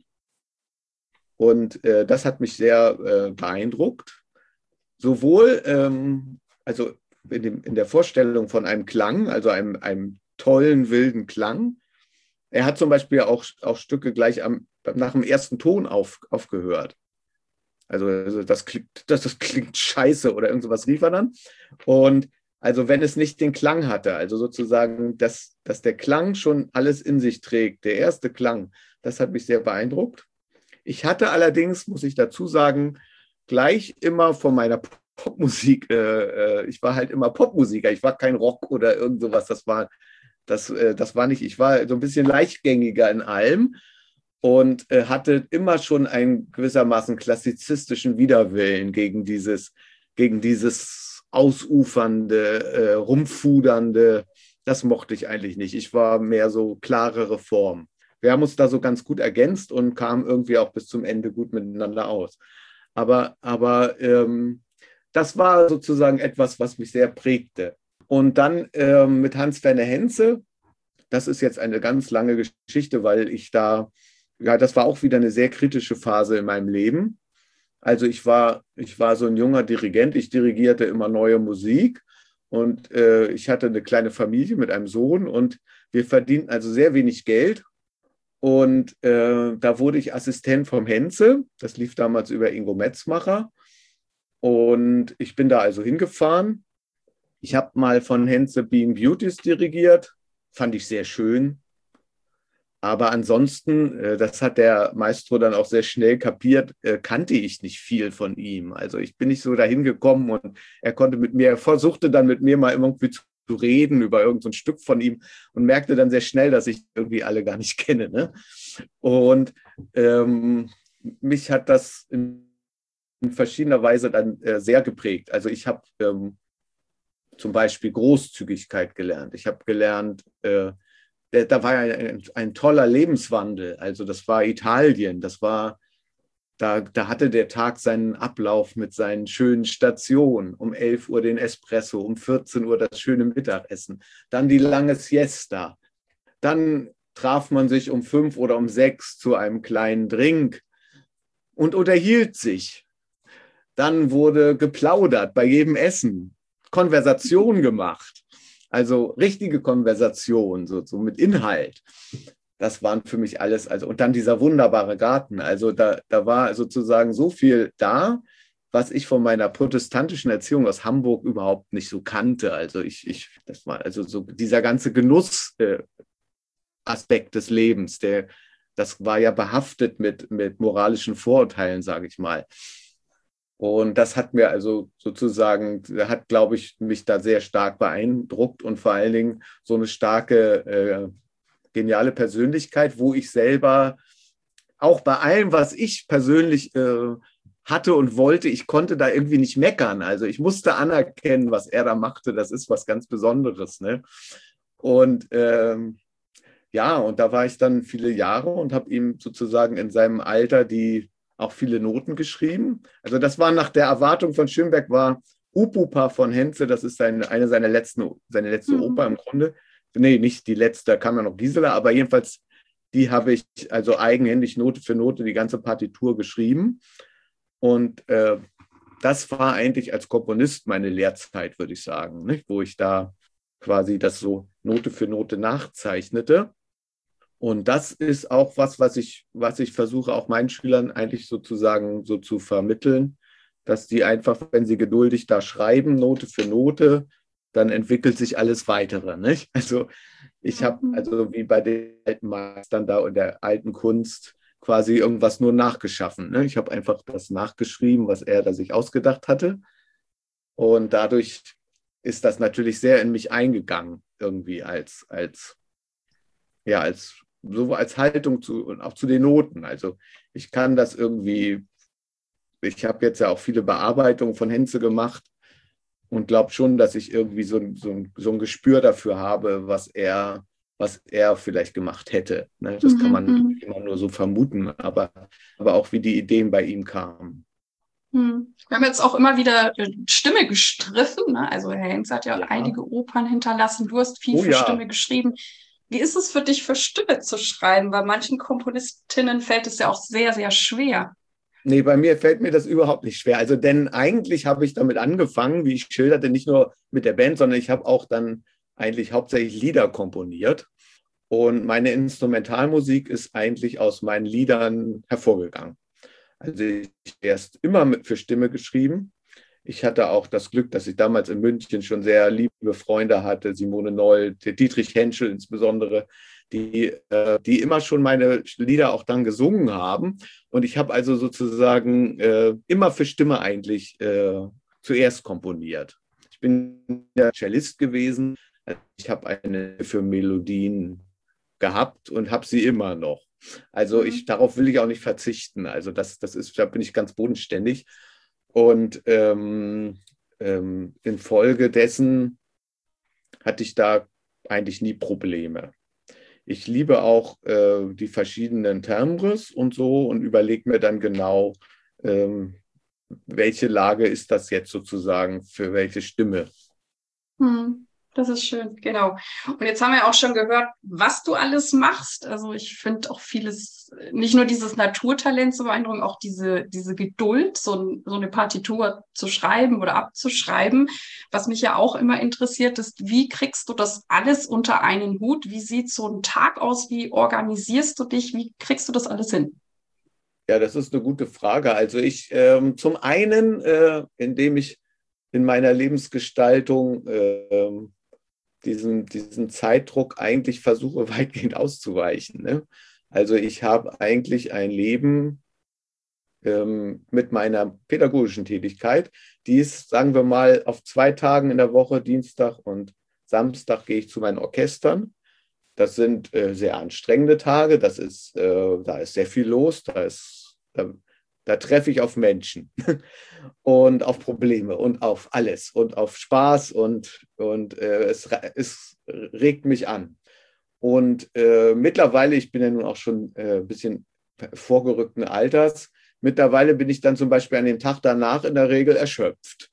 Und äh, das hat mich sehr äh, beeindruckt. Sowohl ähm, also in, dem, in der Vorstellung von einem Klang, also einem, einem tollen, wilden Klang. Er hat zum Beispiel auch, auch Stücke gleich am nach dem ersten Ton auf, aufgehört. Also, also das, klingt, das, das klingt scheiße oder irgend sowas rief er dann. Und also wenn es nicht den Klang hatte, also sozusagen, dass, dass der Klang schon alles in sich trägt, der erste Klang, das hat mich sehr beeindruckt. Ich hatte allerdings, muss ich dazu sagen, gleich immer von meiner Popmusik, äh, ich war halt immer Popmusiker, ich war kein Rock oder irgend sowas, das war, das, äh, das war nicht, ich war so ein bisschen leichtgängiger in allem. Und äh, hatte immer schon einen gewissermaßen klassizistischen Widerwillen gegen dieses, gegen dieses ausufernde, äh, rumfudernde. Das mochte ich eigentlich nicht. Ich war mehr so klarere Form. Wir haben uns da so ganz gut ergänzt und kamen irgendwie auch bis zum Ende gut miteinander aus. Aber, aber ähm, das war sozusagen etwas, was mich sehr prägte. Und dann ähm, mit Hans-Werner Henze, das ist jetzt eine ganz lange Geschichte, weil ich da Ja, das war auch wieder eine sehr kritische Phase in meinem Leben. Also ich war, ich war so ein junger Dirigent, ich dirigierte immer neue Musik und äh, ich hatte eine kleine Familie mit einem Sohn und wir verdienten also sehr wenig Geld Und äh, da wurde ich Assistent vom Henze. Das lief damals über Ingo Metzmacher. Und ich bin da also hingefahren. Ich habe mal von Henze Being Beauties dirigiert. Fand ich sehr schön. Aber ansonsten, äh, das hat der Maestro dann auch sehr schnell kapiert, äh, kannte ich nicht viel von ihm. Also ich bin nicht so dahin gekommen und er konnte mit mir, er versuchte dann mit mir mal irgendwie zu reden über irgendein so Stück von ihm und merkte dann sehr schnell, dass ich irgendwie alle gar nicht kenne. Ne? Und ähm, mich hat das in, in verschiedener Weise dann äh, sehr geprägt. Also ich habe ähm, zum Beispiel Großzügigkeit gelernt. Ich habe gelernt, äh, da war ein, ein toller Lebenswandel. Also das war Italien. Das war, da, da hatte der Tag seinen Ablauf mit seinen schönen Stationen. Um elf Uhr den Espresso, um vierzehn Uhr das schöne Mittagessen, dann die lange Siesta. Dann traf man sich um fünf oder um sechs zu einem kleinen Drink und unterhielt sich. Dann wurde geplaudert bei jedem Essen, Konversation gemacht. Also richtige Konversation, so, so mit Inhalt. Das waren für mich alles. Also, und dann dieser wunderbare Garten. Also da, da war sozusagen so viel da, was ich von meiner protestantischen Erziehung aus Hamburg überhaupt nicht so kannte. Also ich, ich das war also so dieser ganze Genussaspekt äh, des Lebens, der, das war ja behaftet mit, mit moralischen Vorurteilen, sage ich mal. Und das hat mir also sozusagen, hat, glaube ich, mich da sehr stark beeindruckt und vor allen Dingen so eine starke, äh, geniale Persönlichkeit, wo ich selber auch bei allem, was ich persönlich äh, hatte und wollte, ich konnte da irgendwie nicht meckern. Also ich musste anerkennen, was er da machte. Das ist was ganz Besonderes. Ne? Und ähm, ja, und da war ich dann viele Jahre und habe ihm sozusagen in seinem Alter die auch viele Noten geschrieben. Also das war nach der Erwartung von Schönberg, war Upupa von Henze, das ist seine, eine seiner letzten, seine letzte mhm. Oper im Grunde. Nee, nicht die letzte, da kam ja noch Gisela, aber jedenfalls, die habe ich also eigenhändig Note für Note die ganze Partitur geschrieben. Und äh, das war eigentlich als Komponist meine Lehrzeit, würde ich sagen, nicht? Wo ich da quasi das so Note für Note nachzeichnete. Und das ist auch was, was ich, was ich versuche, auch meinen Schülern eigentlich sozusagen so zu vermitteln, dass die einfach, wenn sie geduldig da schreiben, Note für Note, dann entwickelt sich alles Weitere. Nicht? Also ich habe, also wie bei den alten Meistern da und der alten Kunst, quasi irgendwas nur nachgeschaffen. Ne? Ich habe einfach das nachgeschrieben, was er da sich ausgedacht hatte. Und dadurch ist das natürlich sehr in mich eingegangen, irgendwie als, als, ja, als so als Haltung zu und auch zu den Noten. Also ich kann das irgendwie, ich habe jetzt ja auch viele Bearbeitungen von Henze gemacht und glaube schon, dass ich irgendwie so, so, so ein Gespür dafür habe, was er, was er vielleicht gemacht hätte. Ne? Das mhm. kann man immer nur so vermuten, aber, aber auch wie die Ideen bei ihm kamen. Wir haben jetzt auch immer wieder Stimme gestriffen. Ne? Also Herr Henze hat ja, ja einige Opern hinterlassen. Du hast viel oh, für ja. Stimme geschrieben. Wie ist es für dich, für Stimme zu schreiben? Bei manchen Komponistinnen fällt es ja auch sehr, sehr schwer. Nee, bei mir fällt mir das überhaupt nicht schwer. Also denn eigentlich habe ich damit angefangen, wie ich schilderte, nicht nur mit der Band, sondern ich habe auch dann eigentlich hauptsächlich Lieder komponiert. Und meine Instrumentalmusik ist eigentlich aus meinen Liedern hervorgegangen. Also ich habe erst immer mit für Stimme geschrieben. Ich hatte auch das Glück, dass ich damals in München schon sehr liebe Freunde hatte, Simone Noll, Dietrich Henschel insbesondere, die, äh, die immer schon meine Lieder auch dann gesungen haben. Und ich habe also sozusagen äh, immer für Stimme eigentlich äh, zuerst komponiert. Ich bin ja Cellist gewesen. Ich habe eine für Melodien gehabt und habe sie immer noch. Also ich, darauf will ich auch nicht verzichten. Also das, das ist, da bin ich ganz bodenständig. Und ähm, ähm, infolgedessen hatte ich da eigentlich nie Probleme. Ich liebe auch äh, die verschiedenen Timbres und so und überlege mir dann genau, ähm, welche Lage ist das jetzt sozusagen für welche Stimme. Hm. Das ist schön, genau. Und jetzt haben wir auch schon gehört, was du alles machst. Also ich finde auch vieles, nicht nur dieses Naturtalent zu beeindrucken, auch diese, diese Geduld, so, ein, so eine Partitur zu schreiben oder abzuschreiben. Was mich ja auch immer interessiert, ist, wie kriegst du das alles unter einen Hut? Wie sieht so ein Tag aus? Wie organisierst du dich? Wie kriegst du das alles hin? Ja, das ist eine gute Frage. Also ich ähm, zum einen, äh, indem ich in meiner Lebensgestaltung äh, diesen, diesen Zeitdruck eigentlich versuche weitgehend auszuweichen. Ne? Also ich habe eigentlich ein Leben ähm, mit meiner pädagogischen Tätigkeit, die ist, sagen wir mal, auf zwei Tagen in der Woche, Dienstag und Samstag gehe ich zu meinen Orchestern. Das sind äh, sehr anstrengende Tage, das ist, äh, da ist sehr viel los, da, ist, da, da treffe ich auf Menschen und auf Probleme und auf alles und auf Spaß und, und äh, es, es regt mich an. Und äh, mittlerweile, ich bin ja nun auch schon äh, ein bisschen vorgerückten Alters, mittlerweile bin ich dann zum Beispiel an dem Tag danach in der Regel erschöpft.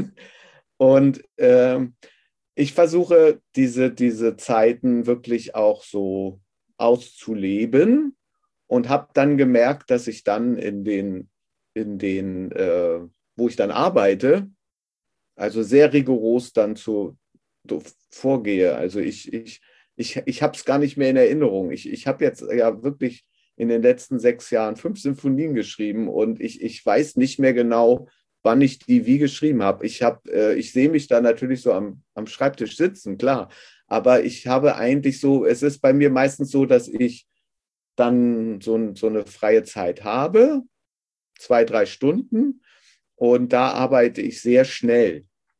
Und äh, ich versuche, diese, diese Zeiten wirklich auch so auszuleben und habe dann gemerkt, dass ich dann in den, in den äh, wo ich dann arbeite, also sehr rigoros dann zu, so vorgehe. Also ich, ich, ich, ich habe es gar nicht mehr in Erinnerung. Ich, ich habe jetzt ja wirklich in den letzten sechs Jahren fünf Sinfonien geschrieben und ich, ich weiß nicht mehr genau, wann ich die wie geschrieben habe. Ich, hab, äh, ich sehe mich da natürlich so am, am Schreibtisch sitzen, klar. Aber ich habe eigentlich so, es ist bei mir meistens so, dass ich dann so, so eine freie Zeit habe, zwei, drei Stunden. Und da arbeite ich sehr schnell.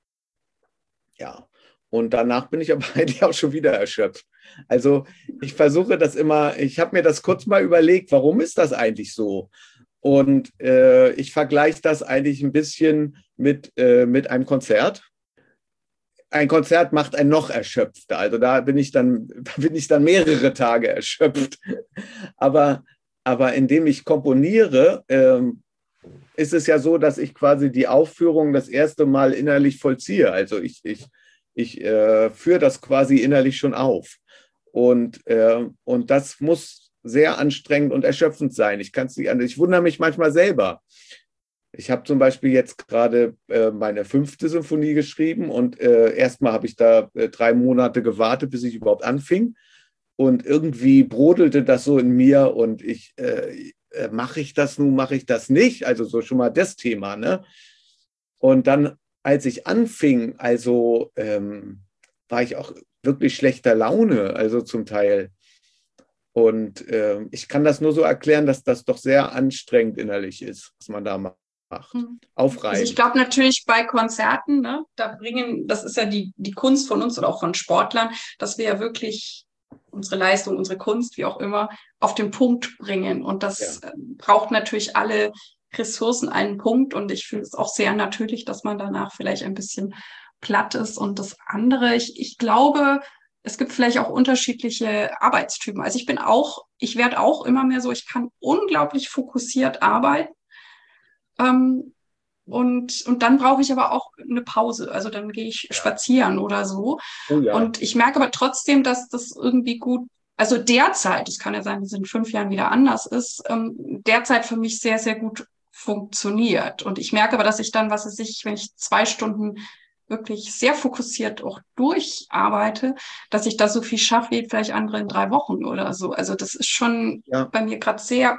Ja. Und danach bin ich aber eigentlich auch schon wieder erschöpft. Also ich versuche das immer, ich habe mir das kurz mal überlegt, warum ist das eigentlich so? Und äh, ich vergleiche das eigentlich ein bisschen mit, äh, mit einem Konzert. Ein Konzert macht einen noch erschöpfter. Also da bin ich dann, da bin ich dann mehrere Tage erschöpft. Aber, aber indem ich komponiere, ähm, ist es ja so, dass ich quasi die Aufführung das erste Mal innerlich vollziehe. Also ich, ich, ich äh, führe das quasi innerlich schon auf. Und, äh, und das muss sehr anstrengend und erschöpfend sein. Ich kann es nicht anders. Ich wundere mich manchmal selber. Ich habe zum Beispiel jetzt gerade äh, meine fünfte Symphonie geschrieben und äh, erstmal habe ich da äh, drei Monate gewartet, bis ich überhaupt anfing. Und irgendwie brodelte das so in mir und ich, äh, äh, mache ich das nun, mache ich das nicht? Also so schon mal das Thema, ne? Und dann, als ich anfing, also ähm, war ich auch wirklich schlechter Laune, also zum Teil. Und äh, ich kann das nur so erklären, dass das doch sehr anstrengend innerlich ist, was man da macht. Aufreibend. Also ich glaube natürlich bei Konzerten, ne, da bringen, das ist ja die, die Kunst von uns oder auch von Sportlern, dass wir ja wirklich unsere Leistung, unsere Kunst, wie auch immer, auf den Punkt bringen. Und das ja. braucht natürlich alle Ressourcen einen Punkt. Und ich finde es auch sehr natürlich, dass man danach vielleicht ein bisschen platt ist. Und das andere, ich, ich glaube, es gibt vielleicht auch unterschiedliche Arbeitstypen. Also ich bin auch, ich werde auch immer mehr so, ich kann unglaublich fokussiert arbeiten. Ähm, und, und dann brauche ich aber auch eine Pause. Also dann gehe ich ja. spazieren oder so. Oh ja. Und ich merke aber trotzdem, dass das irgendwie gut, also derzeit, es kann ja sein, dass es in fünf Jahren wieder anders ist, ähm, derzeit für mich sehr, sehr gut funktioniert. Und ich merke aber, dass ich dann, was weiß ich, wenn ich zwei Stunden wirklich sehr fokussiert auch durcharbeite, dass ich da so viel schaffe wie vielleicht andere in drei Wochen oder so. Also das ist schon ja. bei mir gerade sehr.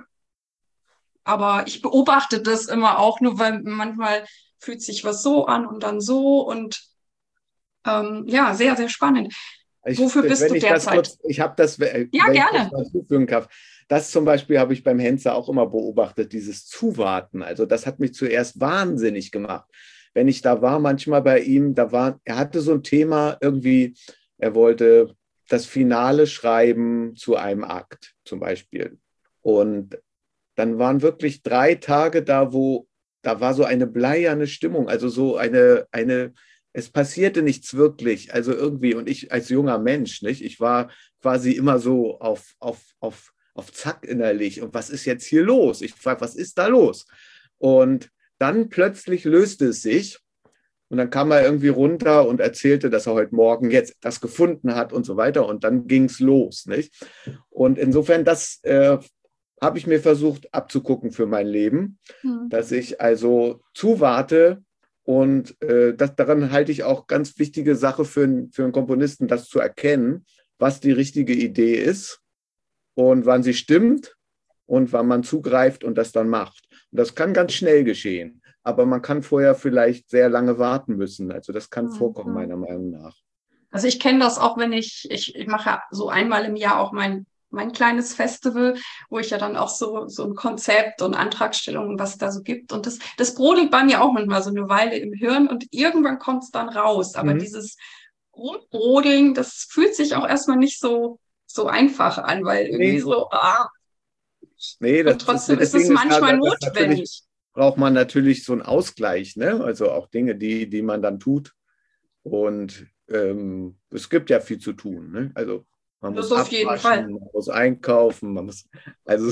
Aber ich beobachte das immer auch nur, weil manchmal fühlt sich was so an und dann so und ähm, ja, sehr, sehr spannend. Ich, Wofür bist du ich derzeit? Kurz, ich habe das, äh, ja, gerne. Das, zufügen kann. Das zum Beispiel habe ich beim Henzer auch immer beobachtet, dieses Zuwarten. Also das hat mich zuerst wahnsinnig gemacht. Wenn ich da war, manchmal bei ihm, da war, er hatte so ein Thema irgendwie, er wollte das Finale schreiben zu einem Akt zum Beispiel. Und dann waren wirklich drei Tage da, wo, da war so eine bleierne Stimmung, also so eine, eine, es passierte nichts wirklich, also irgendwie, und ich als junger Mensch, nicht, ich war quasi immer so auf, auf, auf, auf Zack innerlich, und was ist jetzt hier los? Ich frage, was ist da los? Und dann plötzlich löste es sich Und dann kam er irgendwie runter und erzählte, dass er heute Morgen jetzt das gefunden hat und so weiter. Und dann ging es los, nicht? Und insofern, das äh, habe ich mir versucht abzugucken für mein Leben, mhm. dass ich also zuwarte. Und äh, das, daran halte ich auch ganz wichtige Sache für, für einen Komponisten, das zu erkennen, was die richtige Idee ist und wann sie stimmt und wann man zugreift und das dann macht. Und das kann ganz schnell geschehen. Aber man kann vorher vielleicht sehr lange warten müssen. Also das kann vorkommen, meiner Meinung nach. Also ich kenne das auch, wenn ich, ich, ich mache so einmal im Jahr auch mein, mein kleines Festival, wo ich ja dann auch so, so ein Konzept und Antragstellungen, was es da so gibt. Und das, das brodelt bei mir auch manchmal so eine Weile im Hirn und irgendwann kommt es dann raus. Aber mhm. dieses Rumbrodeln, das fühlt sich auch erstmal nicht so, so einfach an, weil irgendwie nee. so, ah. Nee, das und trotzdem ist, ist es manchmal ist, notwendig. Braucht man natürlich so einen Ausgleich, ne? Also auch Dinge, die, die man dann tut. Und ähm, es gibt ja viel zu tun. Ne? Also man das muss auf jeden Fall. Man muss einkaufen, man muss also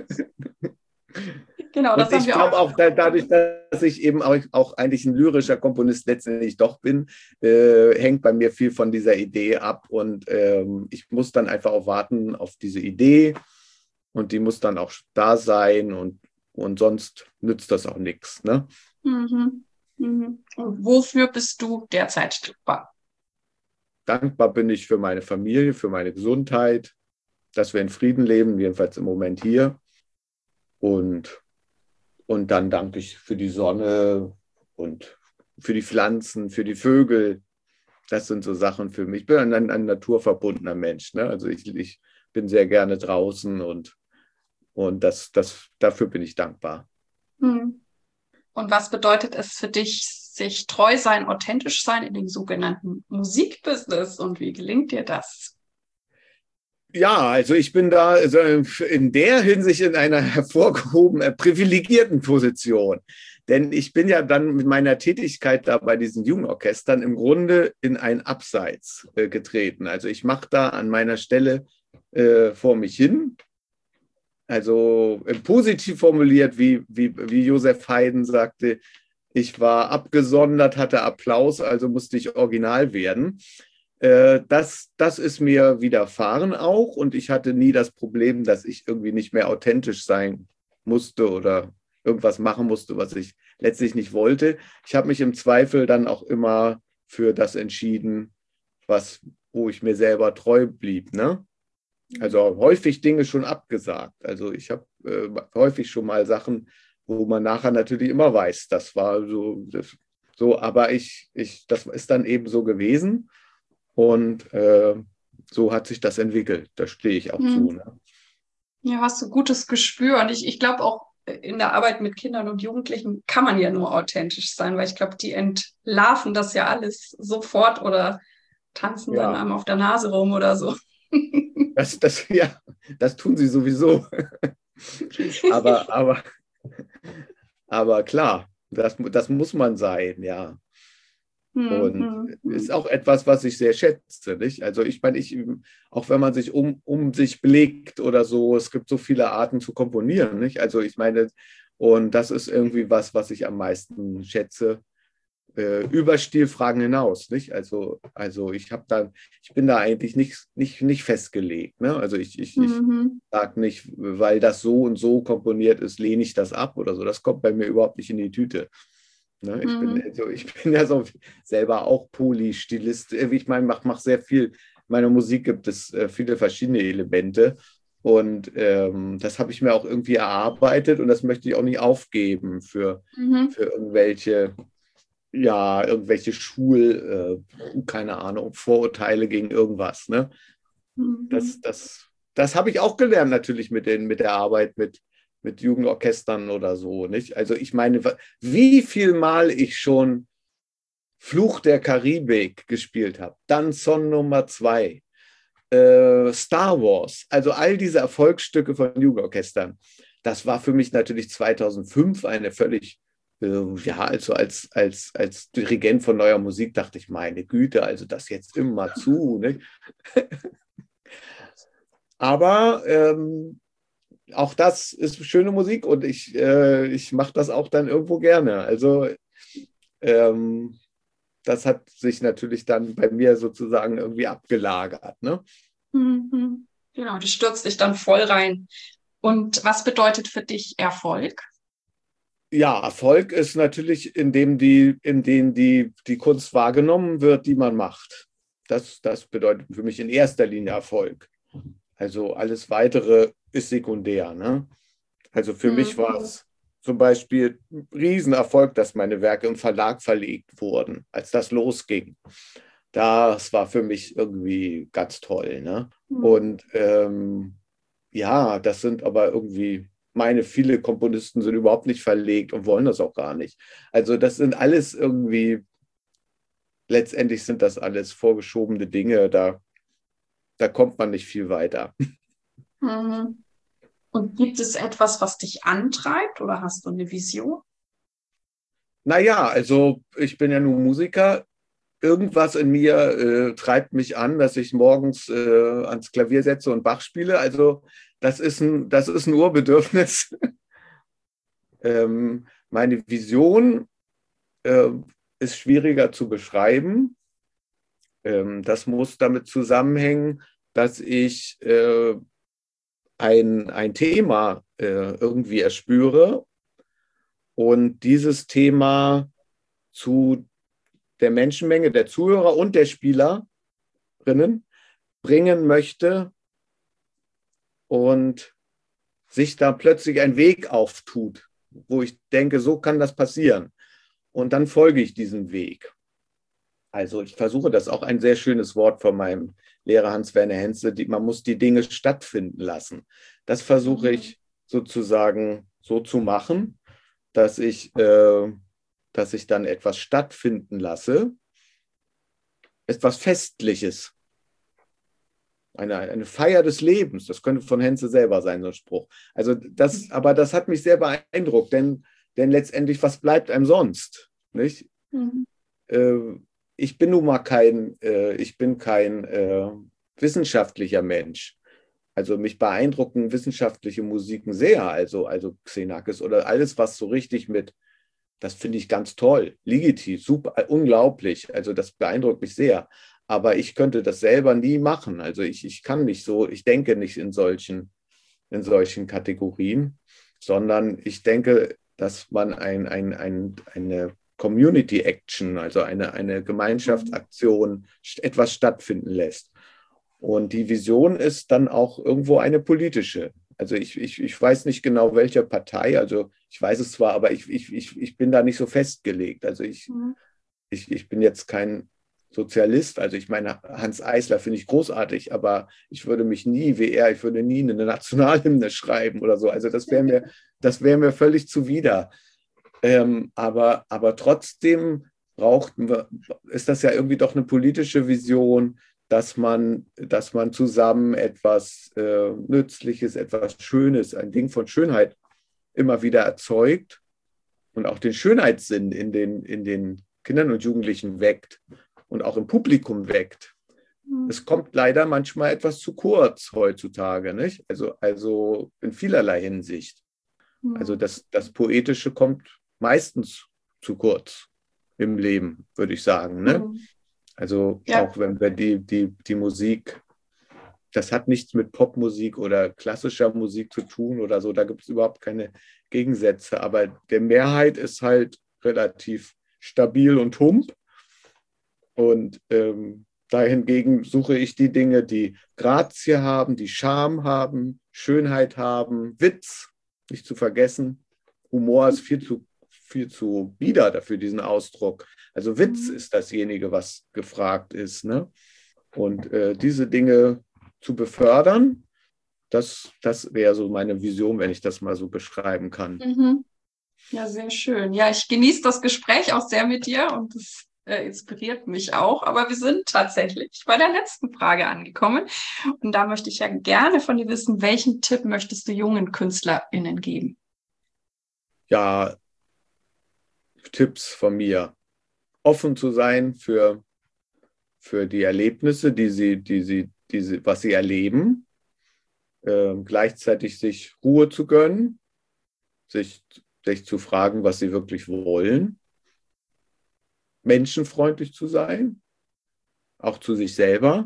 genau, das und ich glaube auch, da, dadurch, dass ich eben auch, auch eigentlich ein lyrischer Komponist letztendlich doch bin, äh, hängt bei mir viel von dieser Idee ab. Und ähm, ich muss dann einfach auch warten auf diese Idee und die muss dann auch da sein und Und sonst nützt das auch nichts. Ne? Mhm. Mhm. Und wofür bist du derzeit dankbar? Dankbar bin ich für meine Familie, für meine Gesundheit, dass wir in Frieden leben, jedenfalls im Moment hier. Und, und dann danke ich für die Sonne und für die Pflanzen, für die Vögel. Das sind so Sachen für mich. Ich bin ein, ein naturverbundener Mensch. Ne? Also ich, ich bin sehr gerne draußen und Und das, das, dafür bin ich dankbar. Und was bedeutet es für dich, sich treu sein, authentisch sein in dem sogenannten Musikbusiness? Und wie gelingt dir das? Ja, also ich bin da also in der Hinsicht in einer hervorgehobenen, privilegierten Position. Denn ich bin ja dann mit meiner Tätigkeit da bei diesen Jugendorchestern im Grunde in ein Abseits äh, getreten. Also ich mache da an meiner Stelle äh, vor mich hin. Also positiv formuliert, wie, wie, wie Josef Haydn sagte, ich war abgesondert, hatte Applaus, also musste ich original werden. Äh, das, das ist mir widerfahren auch und ich hatte nie das Problem, dass ich irgendwie nicht mehr authentisch sein musste oder irgendwas machen musste, was ich letztlich nicht wollte. Ich habe mich im Zweifel dann auch immer für das entschieden, was, wo ich mir selber treu blieb, ne? Also häufig Dinge schon abgesagt. Also ich habe äh, häufig schon mal Sachen, wo man nachher natürlich immer weiß, das war so, das, so aber ich, ich, das ist dann eben so gewesen und äh, so hat sich das entwickelt. Da stehe ich auch mhm. zu. Ne? Ja, hast du gutes Gespür und ich, ich glaube auch in der Arbeit mit Kindern und Jugendlichen kann man ja nur authentisch sein, weil ich glaube, die entlarven das ja alles sofort oder tanzen ja. dann einem auf der Nase rum oder so. Das, das, ja, das tun sie sowieso. aber, aber, aber klar, das, das muss man sein, ja. Und mhm. ist auch etwas, was ich sehr schätze. Nicht? Also ich meine, ich, auch wenn man sich um, um sich blickt oder so, es gibt so viele Arten zu komponieren. Nicht? Also ich meine, und das ist irgendwie was, was ich am meisten schätze. Äh, über Stilfragen hinaus, nicht? Also, also ich habe da, ich bin da eigentlich nicht, nicht, nicht festgelegt. Ne? Also ich, ich, mhm. ich sage nicht, weil das so und so komponiert ist, lehne ich das ab oder so. Das kommt bei mir überhaupt nicht in die Tüte. Ne? Ich, mhm. bin, also ich bin ja so selber auch Polystilist. Ich meine, mache mach sehr viel. In meiner Musik gibt es äh, viele verschiedene Elemente. Und ähm, das habe ich mir auch irgendwie erarbeitet und das möchte ich auch nicht aufgeben für, mhm. für irgendwelche ja, irgendwelche Schul, äh, keine Ahnung, Vorurteile gegen irgendwas. Ne? Mhm. Das, das, das habe ich auch gelernt natürlich mit, den, mit der Arbeit mit, mit Jugendorchestern oder so. Nicht? Also ich meine, wie viel Mal ich schon Fluch der Karibik gespielt habe, dann Son Nummer zwei, äh, Star Wars, also all diese Erfolgsstücke von Jugendorchestern. Das war für mich natürlich zweitausendfünf eine völlig ja, also als, als, als Dirigent von neuer Musik dachte ich, meine Güte, also das jetzt immer zu. Ne? Aber ähm, auch das ist schöne Musik und ich, äh, ich mache das auch dann irgendwo gerne. Also ähm, das hat sich natürlich dann bei mir sozusagen irgendwie abgelagert. Ne? Mhm. Genau, du stürzt dich dann voll rein. Und was bedeutet für dich Erfolg? Ja, Erfolg ist natürlich, indem die, in dem die, die Kunst wahrgenommen wird, die man macht. Das, das bedeutet für mich in erster Linie Erfolg. Also alles Weitere ist sekundär. Ne? Also für mich war Mhm. es zum Beispiel ein Riesenerfolg, dass meine Werke im Verlag verlegt wurden, als das losging. Das war für mich irgendwie ganz toll. Ne? Mhm. Und ähm, ja, das sind aber irgendwie, meine viele Komponisten sind überhaupt nicht verlegt und wollen das auch gar nicht. Also das sind alles irgendwie, letztendlich sind das alles vorgeschobene Dinge, da, da kommt man nicht viel weiter. Mhm. Und gibt es etwas, was dich antreibt oder hast du eine Vision? Naja, also ich bin ja nun Musiker. Irgendwas in mir äh, treibt mich an, dass ich morgens äh, ans Klavier setze und Bach spiele. Also das ist ein, das ist ein Urbedürfnis. ähm, meine Vision äh, ist schwieriger zu beschreiben. Ähm, das muss damit zusammenhängen, dass ich äh, ein, ein Thema äh, irgendwie erspüre und dieses Thema zu der Menschenmenge, der Zuhörer und der Spielerinnen bringen möchte und sich da plötzlich ein Weg auftut, wo ich denke, so kann das passieren. Und dann folge ich diesem Weg. Also ich versuche, das ist auch ein sehr schönes Wort von meinem Lehrer Hans-Werner Henze, die, man muss die Dinge stattfinden lassen. Das versuche Mhm. ich sozusagen so zu machen, dass ich, äh, dass ich dann etwas stattfinden lasse, etwas Festliches, eine, eine Feier des Lebens. Das könnte von Henze selber sein, so ein Spruch. Also das, aber das hat mich sehr beeindruckt, denn, denn letztendlich, was bleibt einem sonst? Nicht? Mhm. Äh, ich bin nun mal kein, äh, ich bin kein äh, wissenschaftlicher Mensch. Also mich beeindrucken wissenschaftliche Musiken sehr, also, also Xenakis oder alles, was so richtig mit, das finde ich ganz toll, Ligeti, super, unglaublich, also das beeindruckt mich sehr. Aber ich könnte das selber nie machen. Also ich, ich kann nicht so, ich denke nicht in solchen, in solchen Kategorien, sondern ich denke, dass man ein, ein, ein, eine Community Action, also eine, eine Mhm. Gemeinschaftsaktion, etwas stattfinden lässt. Und die Vision ist dann auch irgendwo eine politische. Also ich, ich, ich weiß nicht genau, welcher Partei, also ich weiß es zwar, aber ich, ich, ich, ich bin da nicht so festgelegt. Also ich, Mhm. ich, ich bin jetzt kein Sozialist, also ich meine, Hans Eisler finde ich großartig, aber ich würde mich nie wie er, ich würde nie eine Nationalhymne schreiben oder so. Also das wäre mir, das wäre mir völlig zuwider. Ähm, aber, aber trotzdem brauchten wir, ist das ja irgendwie doch eine politische Vision, dass man, dass man zusammen etwas äh, Nützliches, etwas Schönes, ein Ding von Schönheit immer wieder erzeugt und auch den Schönheitssinn in den, in den Kindern und Jugendlichen weckt und auch im Publikum weckt. Es Mhm. kommt leider manchmal etwas zu kurz heutzutage, nicht? Also, also in vielerlei Hinsicht. Also Mhm. das, das Poetische kommt meistens zu kurz im Leben, würde ich sagen. Ne? Mhm. Also Ja. auch wenn wir die, die, die Musik, das hat nichts mit Popmusik oder klassischer Musik zu tun oder so, da gibt es überhaupt keine Gegensätze. Aber der Mehrheit ist halt relativ stabil und hump. Und ähm, dahingegen suche ich die Dinge, die Grazie haben, die Charme haben, Schönheit haben, Witz, nicht zu vergessen. Humor ist viel zu, viel zu bieder dafür, diesen Ausdruck. Also Witz Mhm. ist dasjenige, was gefragt ist. Ne? Und äh, diese Dinge zu befördern, das, das wäre so meine Vision, wenn ich das mal so beschreiben kann. Mhm. Ja, sehr schön. Ja, ich genieße das Gespräch auch sehr mit dir und es äh, inspiriert mich auch. Aber wir sind tatsächlich bei der letzten Frage angekommen. Und da möchte ich ja gerne von dir wissen, welchen Tipp möchtest du jungen KünstlerInnen geben? Ja, Tipps von mir. Offen zu sein für für die Erlebnisse, die sie, die sie, die sie, was sie erleben, äh, gleichzeitig sich Ruhe zu gönnen, sich, sich zu fragen, was sie wirklich wollen menschenfreundlich zu sein, auch zu sich selber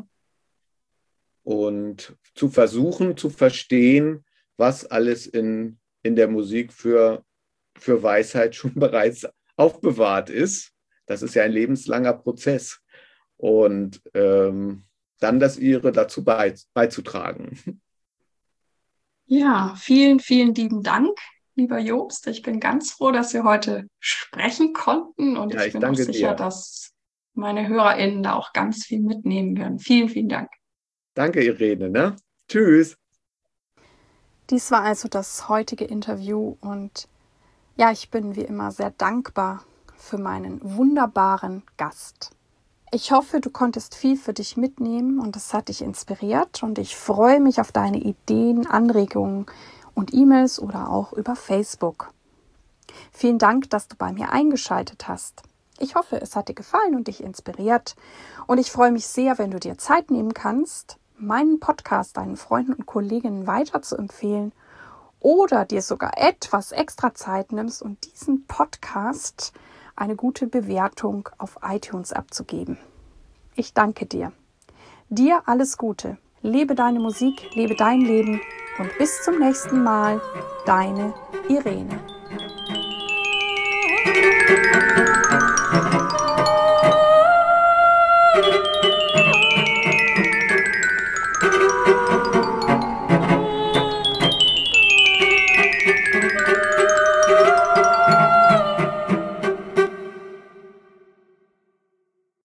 und zu versuchen zu verstehen, was alles in, in der Musik für, für Weisheit schon bereits aufbewahrt ist. Das ist ja ein lebenslanger Prozess. Und ähm, dann das Ihre dazu beizutragen. Ja, vielen, vielen lieben Dank, lieber Jobst. Ich bin ganz froh, dass wir heute sprechen konnten und Ja, ich ich bin auch danke sicher, dir. dass meine HörerInnen da auch ganz viel mitnehmen werden. Vielen, vielen Dank. Danke, Irene. Ne? Tschüss. Dies war also das heutige Interview und ja, ich bin wie immer sehr dankbar für meinen wunderbaren Gast. Ich hoffe, du konntest viel für dich mitnehmen und es hat dich inspiriert und ich freue mich auf deine Ideen, Anregungen und E-Mails oder auch über Facebook. Vielen Dank, dass du bei mir eingeschaltet hast. Ich hoffe, es hat dir gefallen und dich inspiriert und ich freue mich sehr, wenn du dir Zeit nehmen kannst, meinen Podcast deinen Freunden und Kolleginnen weiter zu empfehlen oder dir sogar etwas extra Zeit nimmst und diesen Podcast eine gute Bewertung auf iTunes abzugeben. Ich danke dir. Dir alles Gute. Lebe deine Musik, lebe dein Leben und bis zum nächsten Mal. Deine Irene.